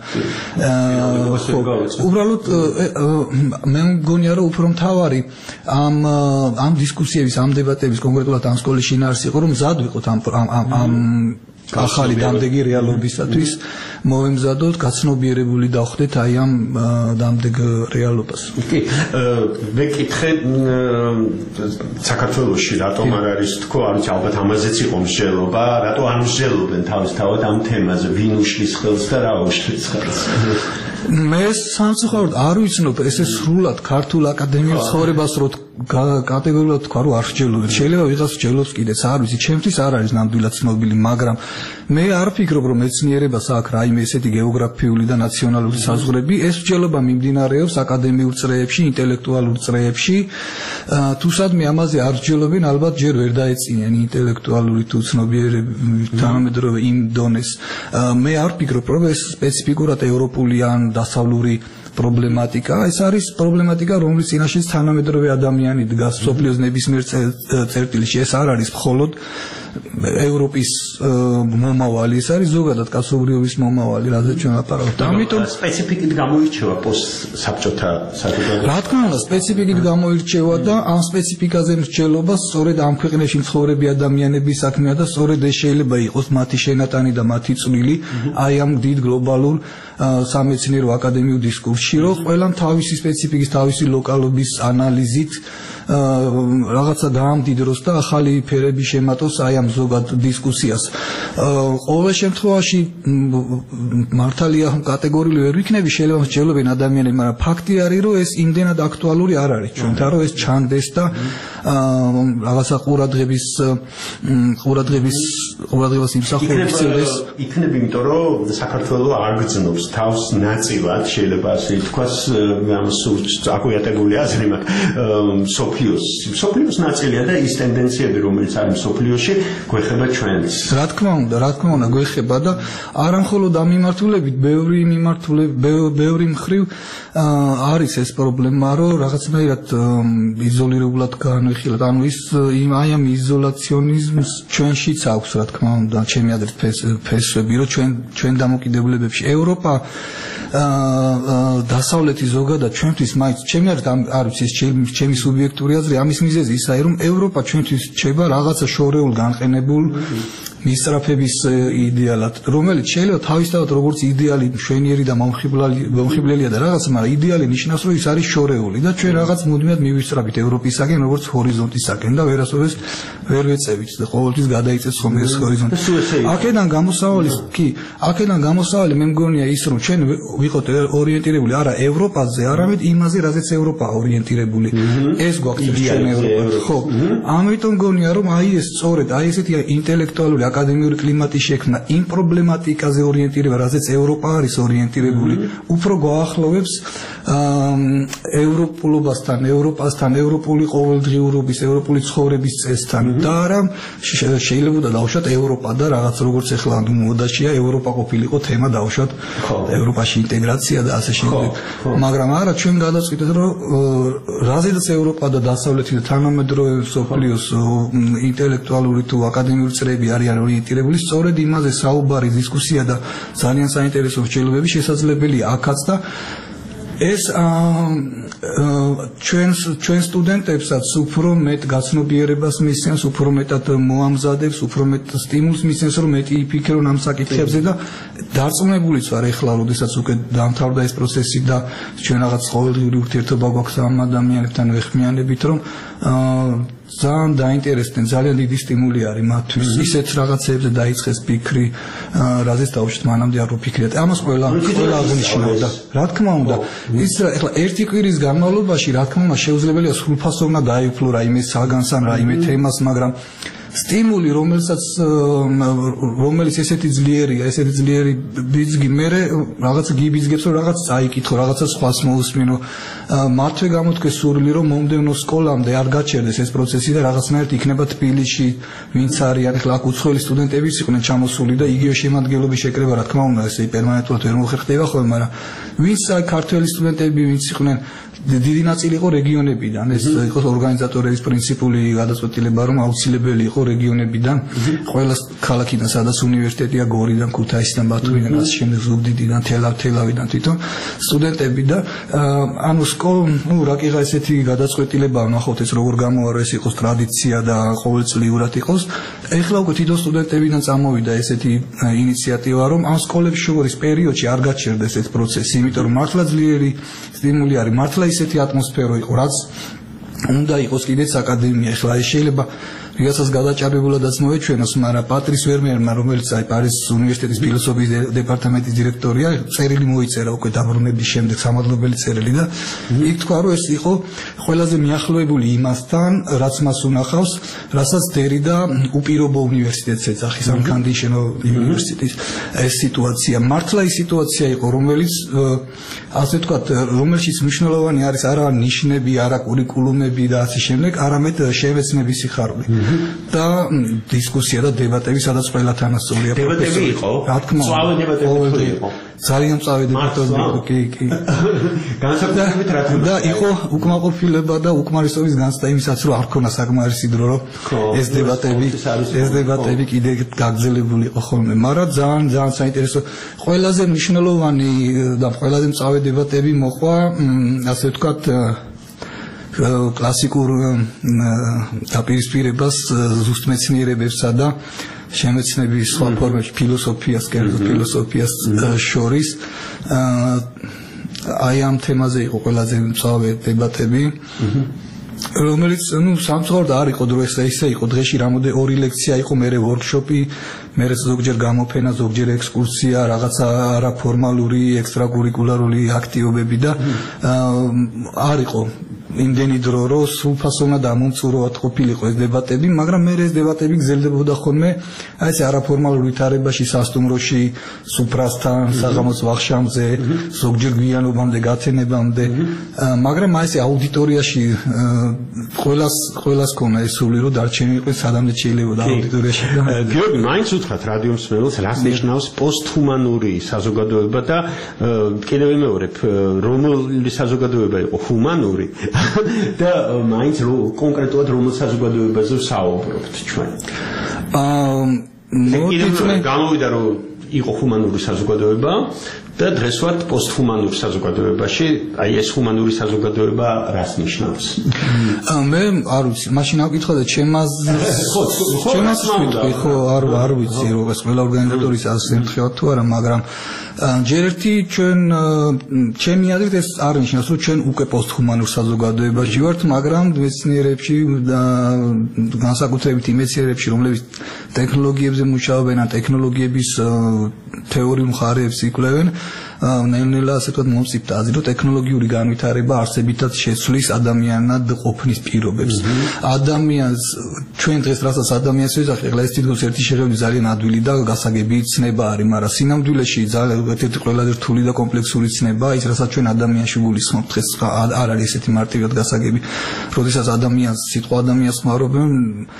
უბრალოდ მე მგონია, რომ უფრო მთავარი ამ ამ დისკუსიების, ამ დებატების, კონკრეტულად ამ სკოლის შინაარსი იყო, რომ მზად ვიყოთ ამ ამ ახალი დამდეგი რეალობისათვის, მოვემზადოთ, გაცნობიერებული დავხდეთ აი ამ დამდეგ რეალობას. კი, ვეკითხე საქართველოში რატომ არ არის თქო, არის ალბათ ამაზეც იყო მსჯელობა, რატო არ მსჯელობენ თავისთავად ამ თემაზე, ვინ უშლის ხელს და რა უშლის ხელს. მე სამწუხაროდ არ ვიცნობ ესე სრულად ქართულ აკადემიურ ცხოვრებას რო კატეგორიულად თქვა რომ არ შეჯელობთ. შეიძლება ვიღაც შეჯელობს კიდეც, არ ვიცი, ჩემთვის არ არის ნამდვილად ცნობილი, მაგრამ მე არ ვფიქრობ რომ მეცნიერებას აქვს რაიმე ესეთი გეოგრაფიული და ნაციონალური საზღვრები. ეს მსჯელობა მიმდინარეობს აკადემიურ წრეებში, ინტელექტუალურ წრეებში. თუ სადმე ამაზე არ მსჯელობენ, ალბათ ჯერ ვერ დაეწინიან ინტელექტუალური თუ ცნობიერები თანამედროვე იმ დონეს. მე არ ვფიქრობ რომ ეს სპეციფიკურად ევროპული ან დასავლური პრობლემატიკა, ეს არის პრობლემატიკა, რომლის წინაშეც თანამედროვე ადამიანი დგას სოფლიოს ნებისმიერ წერტილში. ეს არ არის მხოლოდ ევროპის მომავალი ეს არის ზოგადად კაცობრიობის მომავალი, რაზეც ჩვენ ლაპარაკობთ. ამიტომ სპეციფიკით გამოირჩევა პოსტსაბჭოთა საზოგადოება. რა თქმა უნდა, სპეციფიკით გამოირჩევა და ამ სპეციფიკაზე მსჯელობა სწორედ ამ ქვეყნებში მცხოვრები ადამიანების საქმეა და სწორედ ეს შეიძლება იყოს მათი შენატანი და მათი წვლილი აი ამ დიდ გლობალურ სამეცნიერო აკადემიურ დისკურსში, რომ ყველამ თავისი სპეციფიკის, თავისი ლოკალობის ანალიზით რაღაცა გაამდიდროს და ახალი ფერები შემატოს აი ამ ზოგად დისკუსიას. ყოველ შემთხვევაში მართალია კატეგორიული ვერ ვიქნები, შეიძლება მსჯელობენ ადამიანები, მაგრამ ფაქტი არის, რომ ეს იმდენად აქტუალური არ არის ჩვენთან, რომ ეს ჩანდეს და რაღაცა ყურადღების ყურადღების ყურადღებას იმსახურებს. იქნებ, იმიტომ რომ საქართველოს არ გძნობს თავს ნაწილად, შეიძლება ასე ითქვას, ამ აკუიატებული აზრი მაქვს. სოფლიოს სოფლიოს ნაწილია და ის ტენდენციები, რომელიც არის სოფლიოში, გვეხება ჩვენს. რა თქმა უნდა, რა თქმა უნდა, გვეხება და არა მხოლოდ ამ მიმართულებით, ბევრი მიმართულებით, ბევრი მხრივ არის ეს პრობლემა, რომ რაღაცნაირად იზოლირებულად განვიხილოთ. ანუ ის აი ამ იზოლაციონიზმს ჩვენშიც აქვს, რა თქმა უნდა, ჩემი აზრით ფესვები, რომ ჩვენ ჩვენ დამოკიდებულებებში ევროპა დასავლეთი ზოგადად ჩვენთვის მაინც ჩემი აზრით არ ვიცი ეს ჩემი სუბიექტური აზრი ამის მიზეზი ისაა რომ ევროპა ჩვენთვის რჩება რაღაცა შორეულ განყენებულ მისწრაფების იდეალად, რომელიც შეიძლება თავისთავად როგორც იდეალი მშვენიერი და მომხიბლელია და რაღაცა, მაგრამ იდეალი ნიშნავს, რომ ის არის შორეული და ჩვენ რაღაც მუდმივად მივისწრაფით ევროპისაკენ, როგორც ჰორიზონტისაკენ და ვერასოდეს ვერ ვეწევით და ყოველთვის გადაიწევს ხოლმე ეს ჰორიზონტი. აქედან გამოსავალი, კი, აქედან გამოსავალი მე მგონია ის, რომ ჩვენ ვიყოთ ორიენტირებული არა ევროპაზე, არამედ იმაზე, რაზეც ევროპაა ორიენტირებული. ეს გვაქვს ჩვენ ევროპა. ხო, ამიტომ მგონია, რომ აი ეს სწორედ აი ესეთი ინტელექტუალური აკადემიური კლიმატი შექმნა იმ პრობლემატიკაზე ორიენტირება, რაზეც ევროპა არის ორიენტირებული, უფრო გვაახლოვებს ევროპულობასთან, ევროპასთან, ევროპული ყოველდღიურობის, ევროპული ცხოვრების წესთან და არა შეიძლება დავუშვათ ევროპა და რაღაც როგორც ახლა მოდაშია ევროპა ყოფილიყო თემა დავუშვათ ევროპაში ინტეგრაცია და ასე შემდეგ. მაგრამ არა ჩვენ გადავწყვიტეთ, რომ რაზეც ევროპა და დასავლეთი და თანამედროვე სოფლიოს ინტელექტუალური თუ აკადემიური წრეები არიან ორიენტირებული, სწორედ იმაზე საუბარი, დისკუსია და ძალიან საინტერესო მსჯელობები შესაძლებელია აქაც და ეს ჩვენ ჩვენ სტუდენტებსაც უფრო მეტ გაცნობიერებას მისცემს, უფრო მეტად მოამზადებს, უფრო მეტ სტიმულს მისცემს, რომ მეტი იფიქრონ ამ საკითხებზე და დარწმუნებულიც ვარ ეხლა, როდესაც უკვე დამთავრდა ეს პროცესი და ჩვენ რაღაც ყოველდღიური ურთიერთობა გვაქვს ამ ადამიანებთან ვეხმიანებით, რომ ძალიან დაინტერესდნენ, ძალიან დიდი სტიმული არის მათთვის. ისეთ რაღაცებზე დაიწყეს ფიქრი, რაზეც დავუშვით მანამდე არ ვფიქრეთ. ამას ყველა ყველა აღნიშნავდა. რა თქმა უნდა, ის ეხლა ერთი კვირის განმავლობაში, რა თქმა უნდა, შეუძლებელია სრულფასოვნად დაიფლო რაიმე საგანს ან რაიმე თემას, მაგრამ სტიმული, რომელსაც რომელიც ესეთი ძლიერია, ესეთი ძლიერი ბიძგი, მე რაღაც გიბიძგებს, რომ რაღაც წაიკითხო, რაღაცა სხვას მოусმინო. მათვე გამოთქვეს სურვილი, რომ მომდევნო სკოლამდე არ გაჩერდეს ეს პროცესი და რაღაცნაირად იქნება თბილისში, ვინც არიან, ახლა აქ უცხოელი სტუდენტებიც იყვნენ ჩამოსული და იგივე შემადგენლობის შეკრება, რა თქმა უნდა, ესე პერმანენტულად ვერ მოხერხდება ხოლმე, მაგრამ ვინც აი ქართველი სტუდენტები, ვინც იყვნენ დიდი ნაწილი იყო რეგიონებიდან, ეს იყო ორგანიზატორების პრინციპული გადაწყვეტილება, რომ აუცილებელი იყო რეგიონებიდან, ყველა ქალაქიდან, სადაც უნივერსიტეტია, გორიდან, ქუთაისიდან, ბათუმიდან, ასე შემდეგ, ზუგდიდიდან, თელავიდან თვითონ სტუდენტები და ანუ სკოლა, ну, რაკიღა ესეთი გადაწყვეტილება, ნახოთ ეს როგორ გამოარო, ეს იყოს ტრადიცია და ყოველწლიურად იყოს. ეხლა უკვე თვითონ სტუდენტებიდან წამოვიდა ესეთი ინიციატივა, რომ ამ სკოლებს შორის პერიოდში არ გაჩერდეს ეს პროცესი, იმიტომ რომ მართლა ძლიერი სტიმული არის, მართლა ისეთი ატმოსფერო იყო, რაც უნდა იყოს კიდეც აკადემია. ეხლა ეს შეიძლება ვიღაცას გადაჭარბებულადაც მოეჩვენოს, მაგრამ პატრის ვერმერმა, რომელიც აი პარიზის უნივერსიტეტის ფილოსოფიის დეპარტამენტის დირექტორია, წერილი მოიწერა უკვე დაბრუნების შემდეგ, სამადლობელი წერილი და იქ თქვა, რომ ეს იყო ყველაზე მიახლოებული იმასთან, რაც მას უნახავს, რასაც დერიდა უპირობო უნივერსიტეტს ეძახის, ამ conditional university-ის ეს სიტუაცია. მართლა ის სიტუაცია იყო, რომელიც ასე ვთქვათ, რომელშიც მნიშვნელოვანი არის არა ნიშნები, არა კურიკულუმები და ასე შემდეგ, არამედ შემეცნების სიხარული. და დისკუსია და დებატები, სადაც ყველა თანასწორია. დებატები იყო? რა თქმა უნდა. სწავლე დებატები იყო. ძალიან სწავე დებატები იყო, კი, კი. განსაკუთრებით რა თქმა და იყო უკმაყოფილება და უკმარისობის განცდა იმისაც, რომ არ ქონა საკმარისი დრო, რომ ეს დებატები, ეს დებატები კიდე გაგრძელებული იყო ხოლმე. მაგრამ ძალიან ძალიან საინტერესო, ყველაზე მნიშვნელოვანი და ყველაზე მწავე დებატები მოყვა, ასე ვთქვათ, კლასიკურ დაპირისპირებას ზუსტ მეცნიერებებსა და შემეცნების სხვა ფორმებში, ფილოსოფიას, კერძო ფილოსოფიას შორის. აი ამ თემაზე იყო ყველაზე მწავე დებატები. რომელიც ნუ სამწუხაროდ არ იყო დრო ესე ისე იყო დღეში რამოდე ორი ლექცია იყო, მერე ვორქშოპი, მერე ზოგჯერ გამოფენა, ზოგჯერ ექსკურსია, რაღაცა არაფორმალური ექსტრაკურიკულარული აქტივობები და არ იყო იმდენი დრო, რომ სრულფასოვნად და მომწუროად ყოფილიყო ეს დებატები, მაგრამ მერე ეს დებატები გრძელდებოდა ხოლმე აი ეს არაფორმალურ ვითარებაში, სასტუმროში, სუფრასთან, საღამოს ვახშამზე, ზოგჯერ გვიანობამდე, გათენებამდე, მაგრამ აი ეს აუდიტორიაში ყველას ყველას ქონა ეს სული, რომ დარჩენილი იყო სადამდე შეიძლებოდა აუდიტორიაში. გიორგი, მაინც უთხრათ რადიო მსმენელს, რას ნიშნავს პოსტჰუმანური საზოგადოება და კიდევ ვიმეორებ, რომელი საზოგადოება იყო ჰუმანური და მაინც კონკრეტულად რომელ საზოგადოებაზე ვსაუბრობთ ჩვენ. აა მოდით გამოვიდა რომ იყო ჰუმანური საზოგადოება და დღეს ვართ პოსტჰუმანურ საზოგადოებაში, აი ეს ჰუმანური საზოგადოება რას ნიშნავს? მე არ ვიცი, მაშინ ავკითხოთ ჩემას ჩემას ვიტყვი, ხო, არ არ ვიცი, რომ ეს ყველა ორგანიზატორის ასე ემთხვევა თუ არა, მაგრამ ჯერ ერთი ჩვენ ჩემი აზრით ეს არ ნიშნავს, რომ ჩვენ უკვე პოსტჰუმანურ საზოგადოებაში ვართ, მაგრამ მეცნიერებში და განსაკუთრებით იმ მეცნიერებში, რომლებიც ტექნოლოგიებზე მუშაობენ, ან ტექნოლოგიების თეორიულ მხარეებს იკვლევენ, ნელ-ნელა ასე ვთქვათ მომწიფდა აზრი, რომ ტექნოლოგიური განვითარება არსებითად შეცვლის ადამიანად ყოფნის პირობებს. ადამიანს ჩვენ დღეს რასაც ადამიანს ვეძახი, ახლა ეს თითქოს ერთი შეხედვით ძალიან ადვილი და გასაგები ცნება არის, მაგრამ სინამდვილეში ძალიან ერთ-ერთი ყველაზე რთული და კომპლექსური ცნება, ის რასაც ჩვენ ადამიანში გულისხმობთ, დღეს არ არის ესეთი მარტივად გასაგები. როდესაც ადამიანს, სიტყვა ადამიანს ხმარობენ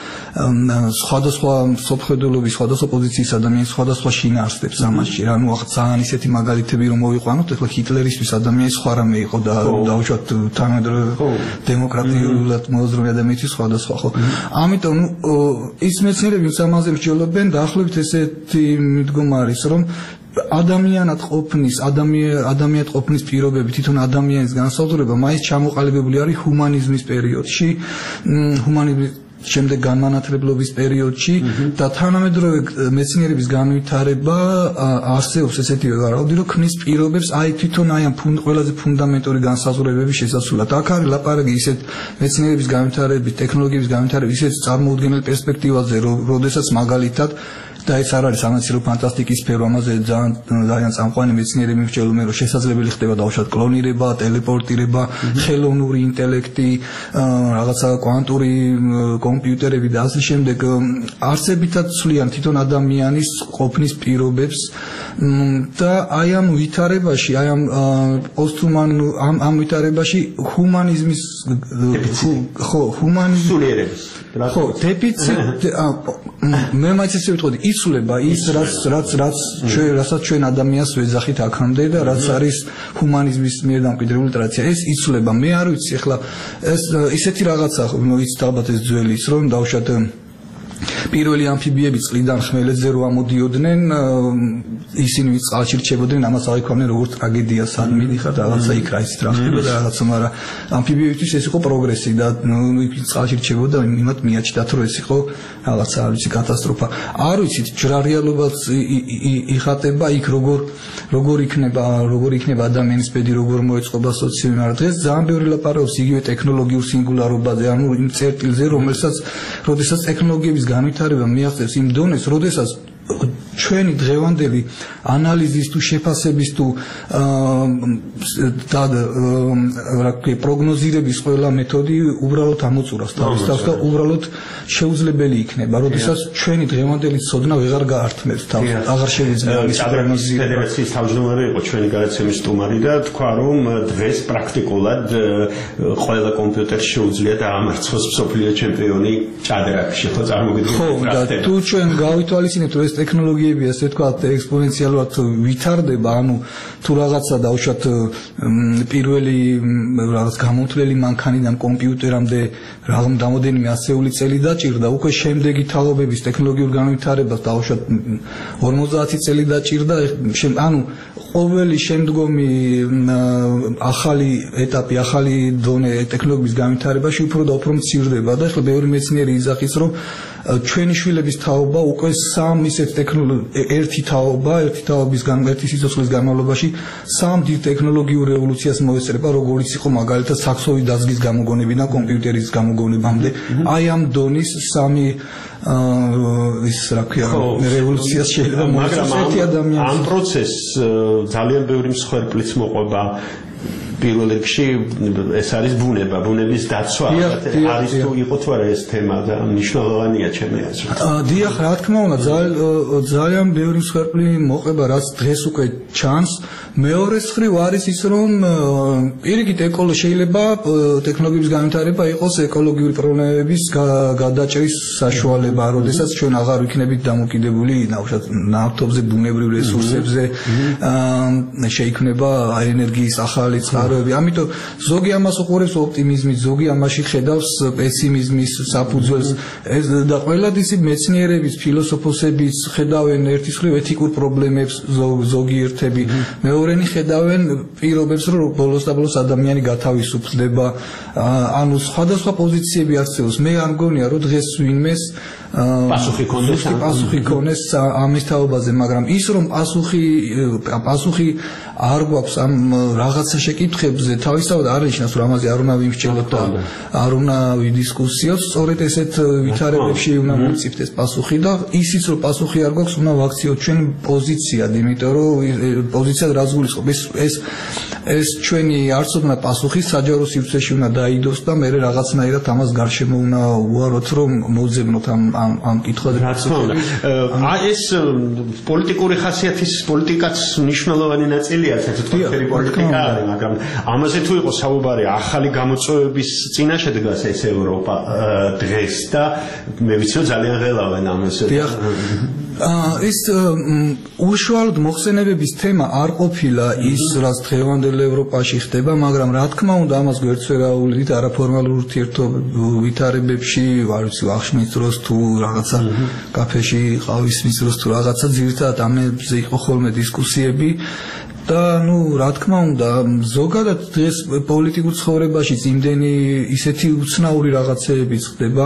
სხვადასხვა მსოფლმხედველობის, სხვადასხვა პოზიციის ადამიანის სხვადასხვა შინაარსებს ამაში. რა ნუ ძალიან ისეთი მაგალითები რომ მოვიყვანოთ, ახლა ჰიტლერისთვის ადამიანი სხვა რამე იყო და დაუშვათ თანამედროვე დემოკრატიულად მოაზროვნე ადამიანის სხვადასხვა ხო. ამიტომ ნუ ის მეცნიერები ამაზე მსჯელობენ დაახლოებით ესეთი მიდგომა არის, რომ ადამიანად ყოფნის, ადამიანად ყოფნის პირობები, თვითონ ადამიანის განსაზღვრება მაინც ჩამოყალიბებული არის ჰუმანიზმის პერიოდში, ჰუმანიზმის შემდეგ განმანათლებლობის პერიოდში და თანამედროვე მეცნიერების განვითარება არსებობს ესეთი ვარაუდი, რომ ქმნის პირობებს აი თვითონ აი ამ ყველაზე ფუნდამენტური განსაზღვრებების შესასრულად. აქ არის ლაპარაკი ისეთ მეცნიერების განვითარების, ტექნოლოგიების განვითარების ისეთ წარმოუდგენელ პერსპექტივაზე, როდესაც მაგალითად და ეს არ არის სამეცნიერო ფანტასტიკის სფერო, ამაზე ძალიან ძალიან წამყვანი მეცნიერები მსჯელობენ, რომ შესაძლებელი ხდება დაუშვათ კლონირება, ტელეპორტირება, ხელოვნური ინტელექტი, რაღაცა კვანტური კომპიუტერები და ასე შემდეგ. არსებითად ცვლიან თვითონ ადამიანის ყოფნის პირობებს და აი ამ ვითარებაში, აი ამ პოსტჰუმან ამ ამ ვითარებაში ჰუმანიზმის ხო, ჰუმანიზმის სულიერების ხო, დეფიციტ მე მაინც ესე ვიტყოდი, იცვლება ის რაც რაც რაც ჩვენ რასაც ჩვენ ადამიანს ვეძახით აქამდე და რაც არის ჰუმანიზმის მიერ დამკვიდრებული ტრადიცია, ეს იცვლება. მე არ ვიცი, ახლა ეს ისეთი რაღაცა იცით ალბათ ეს ძველის, რომ დავუშვათ პირველი ამფიბიები წყლიდან ხმელეთზე რო ამოდიოდნენ, ისინი ვინც წყალში რჩებოდნენ, ამას აღიქვამდნენ როგორც ტრაგედია, სად მიდიხარ რაღაცა იქ რა ისეთ რა ხდება და რაღაცა, მაგრამ ამფიბიებისთვის ეს იყო პროგრესი და ვინც წყალში რჩებოდა, იმათ მიაჩნდათ, რომ ეს იყო რაღაცა არ ვიცი კატასტროფა. არ ვიცით, ჯრა რეალობაც იხატება იქ როგორ როგორ იქნება, როგორ იქნება ადამიანის ბედი, როგორ მოეწყობა სოციუმი, მაგრამ დღეს ძალიან ბევრი ლაპარაკობს იგივე ტექნოლოგიურ სინგულარობაზე, ანუ იმ წერტილზე, რომელსაც როდესაც ტექნოლოგიების განვითარება მიაღწევს იმ დონეს, როდესაც ჩვენი დღევანდელი ანალიზის თუ შეფასების თუ და რა ქვია პროგნოზირების ყველა მეთოდი უბრალოდ ამოწურავს თავს თავს და უბრალოდ შეუძლებელი იქნება, როდესაც ჩვენი დღევანდელი ცოდნა ვეღარ გაართმევს თავს, აღარ შეიძლება ის პროგნოზირება. ფედერაციის თავმჯდომარე იყო ჩვენი გადაცემის სტუმარი და თქვა, რომ დღეს პრაქტიკულად ყველა კომპიუტერს შეუძლია დაამარცხოს მსოფლიო ჩემპიონი ჭადრაკში, ხო წარმოგიდგენთ? ხო, და თუ ჩვენ გავითვალისწინებთ, რომ ეს ტექნოლოგიები ასე ვთქვათ ექსპონენციალურად ვითარდება, ანუ თუ რაღაცა დავუშვათ პირველი რაღაც გამოთვლელი მანქანიდან კომპიუტერამდე რამდენიმე ასეული წელი დაჭირდა, უკვე შემდეგი თაობების ტექნოლოგიურ განვითარებას დავუშვათ ორმოცდაათი წელი დაჭირდა, ანუ ყოველი შემდგომი ახალი ეტაპი, ახალი დონე ტექნოლოგიის განვითარებაში უფრო და უფრო მცირდება და ახლა ბევრი მეცნიერი იძახის, რომ ჩვენი შვილების თაობა უკვე სამ ისეთ ტექნოლოგიურ ერთი თაობა, ერთი თაობის ერთი სიცოცხლის განმავლობაში სამ დიდ ტექნოლოგიურ რევოლუციას მოესწრება, როგორც იყო მაგალითად საქსოვი დაზგის გამოგონებიდან კომპიუტერის გამოგონებამდე. აი ამ დონის სამი ის რა ქვია რევოლუციას შეიძლება მოეწოს ერთი ადამიანი. ამ პროცესს ძალიან ბევრი მსხვერპლიც მოყვება. პირველ რიგში ეს არის ბუნება, ბუნების დაცვა, არის თუ იყო თუ არა ეს თემა და მნიშვნელოვანია ჩემი აზრით. დიახ, რა თქმა უნდა, ძალიან ბევრი მსხვერპლი მოყვება, რაც დღეს უკვე ჩანს. მეორეს მხრივ არის ის, რომ პირიქით ეკოლო შეიძლება ტექნოლოგიების განვითარება იყოს ეკოლოგიური პრობლემების გადაჭრის საშუალება, როდესაც ჩვენ აღარ ვიქნებით დამოკიდებული ნავთობზე, ბუნებრივ რესურსებზე, შეიქმნება ენერგიის ახალი წყაროები. ამიტომ ზოგი ამას უყურებს ოპტიმიზმით, ზოგი ამაში ხედავს პესიმიზმის საფუძველს და ყველა ისე მეცნიერების, ფილოსოფოსების ხედავენ ერთის მხრივ ეთიკურ პრობლემებს, ზოგიერთები, მეორენი ხედავენ პირობებს, რომ ბოლოს და ბოლოს ადამიანი გათავისუფლდება, ანუ სხვადასხვა პოზიციები არსებობს. მე არ მგონია, რომ დღეს ვინმეს პასუხი ქონდეს პასუხი ქონდეს ამის თაობაზე, მაგრამ ის რომ პასუხი პასუხი არ გვაქვს ამ რაღაცა შეკითხვებზე, თავისთავად არ ნიშნავს, რომ ამაზე არ უნდა ვიმსჯელოთ და არ უნდა ვიდისკუსიოთ, სწორედ ესეთ ვითარებებში უნდა მივწიფდეს პასუხი და ისიც რომ პასუხი არ გვაქვს, უნდა ვაქციოთ ჩვენი პოზიციად, იმიტომ რომ პოზიციად რაც გულისხმობ, ეს ეს ეს ჩვენი არცოდნა პასუხი საჯარო სივრცეში უნდა დაიდოს და მე რაღაცნაირად ამას გარშემო უნდა უაროთ, რომ მოძებნოთ ამ ამ ამ კითხვაზე. რა თქმა უნდა. აი ეს პოლიტიკური ხასიათის პოლიტიკაც მნიშვნელოვანი ნაწილია, თეთრი პოლიტიკა არის, მაგრამ ამაზე თუ იყო საუბარი, ახალი გამოწვევების წინაშე დგას ეს ევროპა დღეს და მე ვიცი რომ ძალიან ღელავენ ამაზე. ის უშუალოდ მოხსენებების თემა არ ყოფილა ის, რაც დღევანდელ ევროპაში ხდება, მაგრამ რა თქმა უნდა ამას გვერდს ვერ აუვლით არაფორმალურ ურთიერთობებში, არ ვიცი, ვახშმის დროს თუ რაღაცა კაფეში ყავის მის დროს თუ რაღაცა, ძირითადად ამაზე იყო ხოლმე დისკუსიები. და ნუ რა თქმა უნდა ზოგადად დღეს პოლიტიკურ ცხოვრებაში იმდენი ისეთი უცნაური რაღაცეებიც ხდება,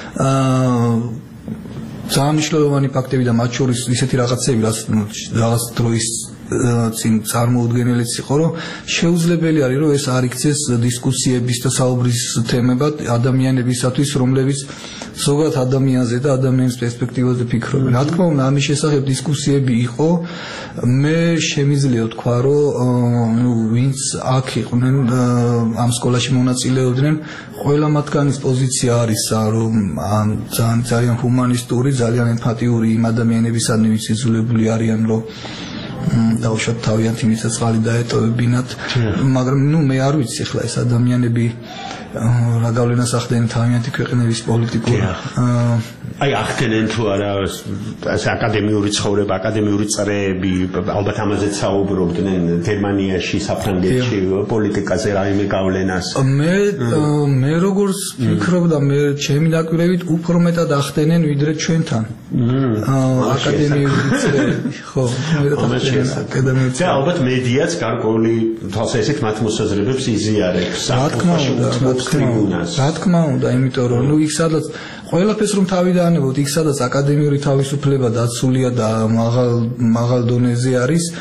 ძალიან მნიშვნელოვანი ფაქტები და მათ შორის ისეთი რაღაცები, რაც რაღაც დროის წინ წარმოუდგენელიც იყო, რომ შეუძლებელი არის, რომ ეს არ იქცეს დისკუსიების და საუბრის თემებად ადამიანებისათვის, რომლებიც ზოგადად ადამიანზე და ადამიანის პერსპექტივაზე ფიქრობენ. რა თქმა უნდა, ამის შესახებ დისკუსიები იყო. მე შემიძლია ვთქვა, რომ ნუ ვინც აქ იყვნენ ამ სკოლაში მონაწილეობდნენ, ყველა მათგანის პოზიცია არის, რომ ძალიან ძალიან ჰუმანისტური, ძალიან ემპათიური იმ ადამიანებისადმი, ვინც იძულებული არიან, რომ დაუშვათ თავიანთი მიწა-წყალი დაეტოვებინათ, მაგრამ ნუ მე არ ვიცი ახლა ეს ადამიანები რა გავლენას ახდენენ თავიანთი ქვეყნების პოლიტიკურ აი ახდენენ თუ არა ეს აკადემიური ცხოვრება, აკადემიური წრეები, ალბათ ამაზეც საუბრობდნენ გერმანიაში, საფრანგეთში პოლიტიკაზე რაიმე გავლენას. მე მე როგორც ვფიქრობ და მე ჩემი დაკვირვებით უფრო მეტად ახდენენ ვიდრე ჩვენთან. აკადემიური წრეები, ხო, აკადემიური და ალბათ მედიაც გარკვეული თვალსაზრისით მათ მოსაზრებებს იზიარებს. რა თქმა უნდა, რა თქმა უნდა, იმიტომ რომ ნუ იქ სადაც ყველაფერს რომ თავი დაანებოთ, იქ სადაც აკადემიური თავისუფლება დაცულია და მაღალ მაღალ დონეზე არის,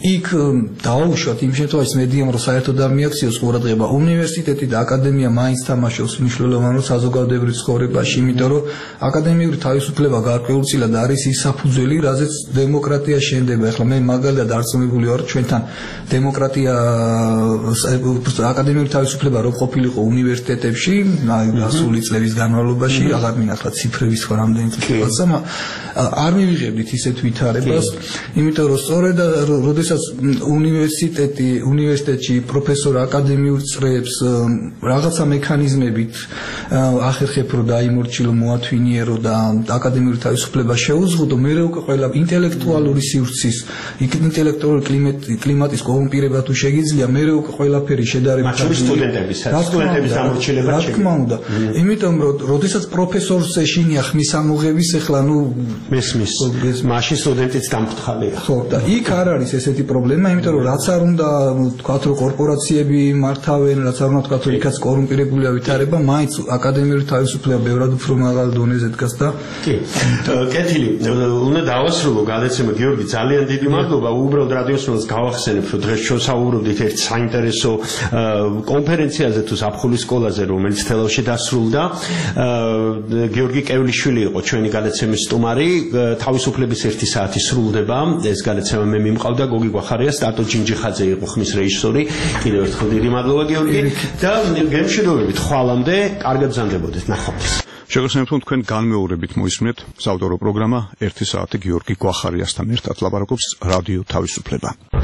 იქ დაუშვათ იმ შემთხვევაში მედიამ რომ საერთოდ არ მიაქციოს ყურადღება უნივერსიტეტი და აკადემია მაინც თამაშობს მნიშვნელოვან როლს საზოგადოებრივ ცხოვრებაში, იმიტომ რომ აკადემიური თავისუფლება გარკვეულწილად არის ის საფუძველი, რაზეც დემოკრატია შენდება. ახლა მე მაგალითად არწმუნებული ვარ, ჩვენთან დემოკრატია აკადემიური თავისუფლება რო ყოფილიყო უნივერსიტეტებში, გასული წლების განმავლობაში, აღარ მინახა ციფრების ხო რამდენი წელიწადს, არ მივიღებდით ისეთ ვითარებას, იმიტომ რომ სწორედ როდესაც უნივერსიტეტი, უნივერსიტეტში პროფესორ აკადემიურ წრეებს რაღაცა მექანიზმებით ახერხებ რომ დაიმორჩილო, მოათვინიერო და აკადემიური თავისუფლება შეუზღუდო, მე უკვე ყველა ინტელექტუალური სივრცის, ინტელექტუალური კლიმატის კორუმპირება თუ შეგიძლია, მე უკვე ყველაფერი შედარებით მათ შორის სტუდენტების, სტუდენტების დამორჩილება რა თქმა უნდა. იმიტომ რომ როდესაც პროფესორს ეშინია ხმის ამოღების, ეხლა ნუ მესმის, მაშინ სტუდენტიც დამფრთხალია. ხო, და იქ არ არის ესეთი პრობლემა, იმიტომ რომ რაც არ უნდა თქვათ რომ კორპორაციები მართავენ, რაც არ უნდა თქვათ რომ იქაც კორუმპირებულია ვითარება, მაინც აკადემიური თავისუფლება ბევრად უფრო მაღალ დონეზე დგას და კი. კეთილი, უნდა დავასრულო გადაცემა. გიორგი, ძალიან დიდი მადლობა. უბრალოდ რადიოსმენს გავახსენებ, რომ დღეს ჩვენ საუბრობდით ერთ საინტერესო კონფერენციაზე თუ ზაფხულის სკოლაზე, რომელიც თელავში დასრულდა. გიორგი კევლიშვილი იყო ჩვენი გადაცემის სტუმარი. თავისუფლების ერთი საათი სრულდება. ეს გადაცემა მე მიმყავდა, გოგი გვახარია, სტატო ჯინჯიხაძე იყო ხმის რეჟისორი. კიდევ ერთხელ დიდი მადლობა გიორგი და გემშვიდობებით ხვალამდე, კარგად ბრძანდებოდეთ, ნახვამდის. შეგახსენებთ, რომ თქვენ განმეორებით მოისმენთ საავტორო პროგრამა ერთი საათი გიორგი გვახარიასთან ერთად ლაპარაკობს რადიო თავისუფლება.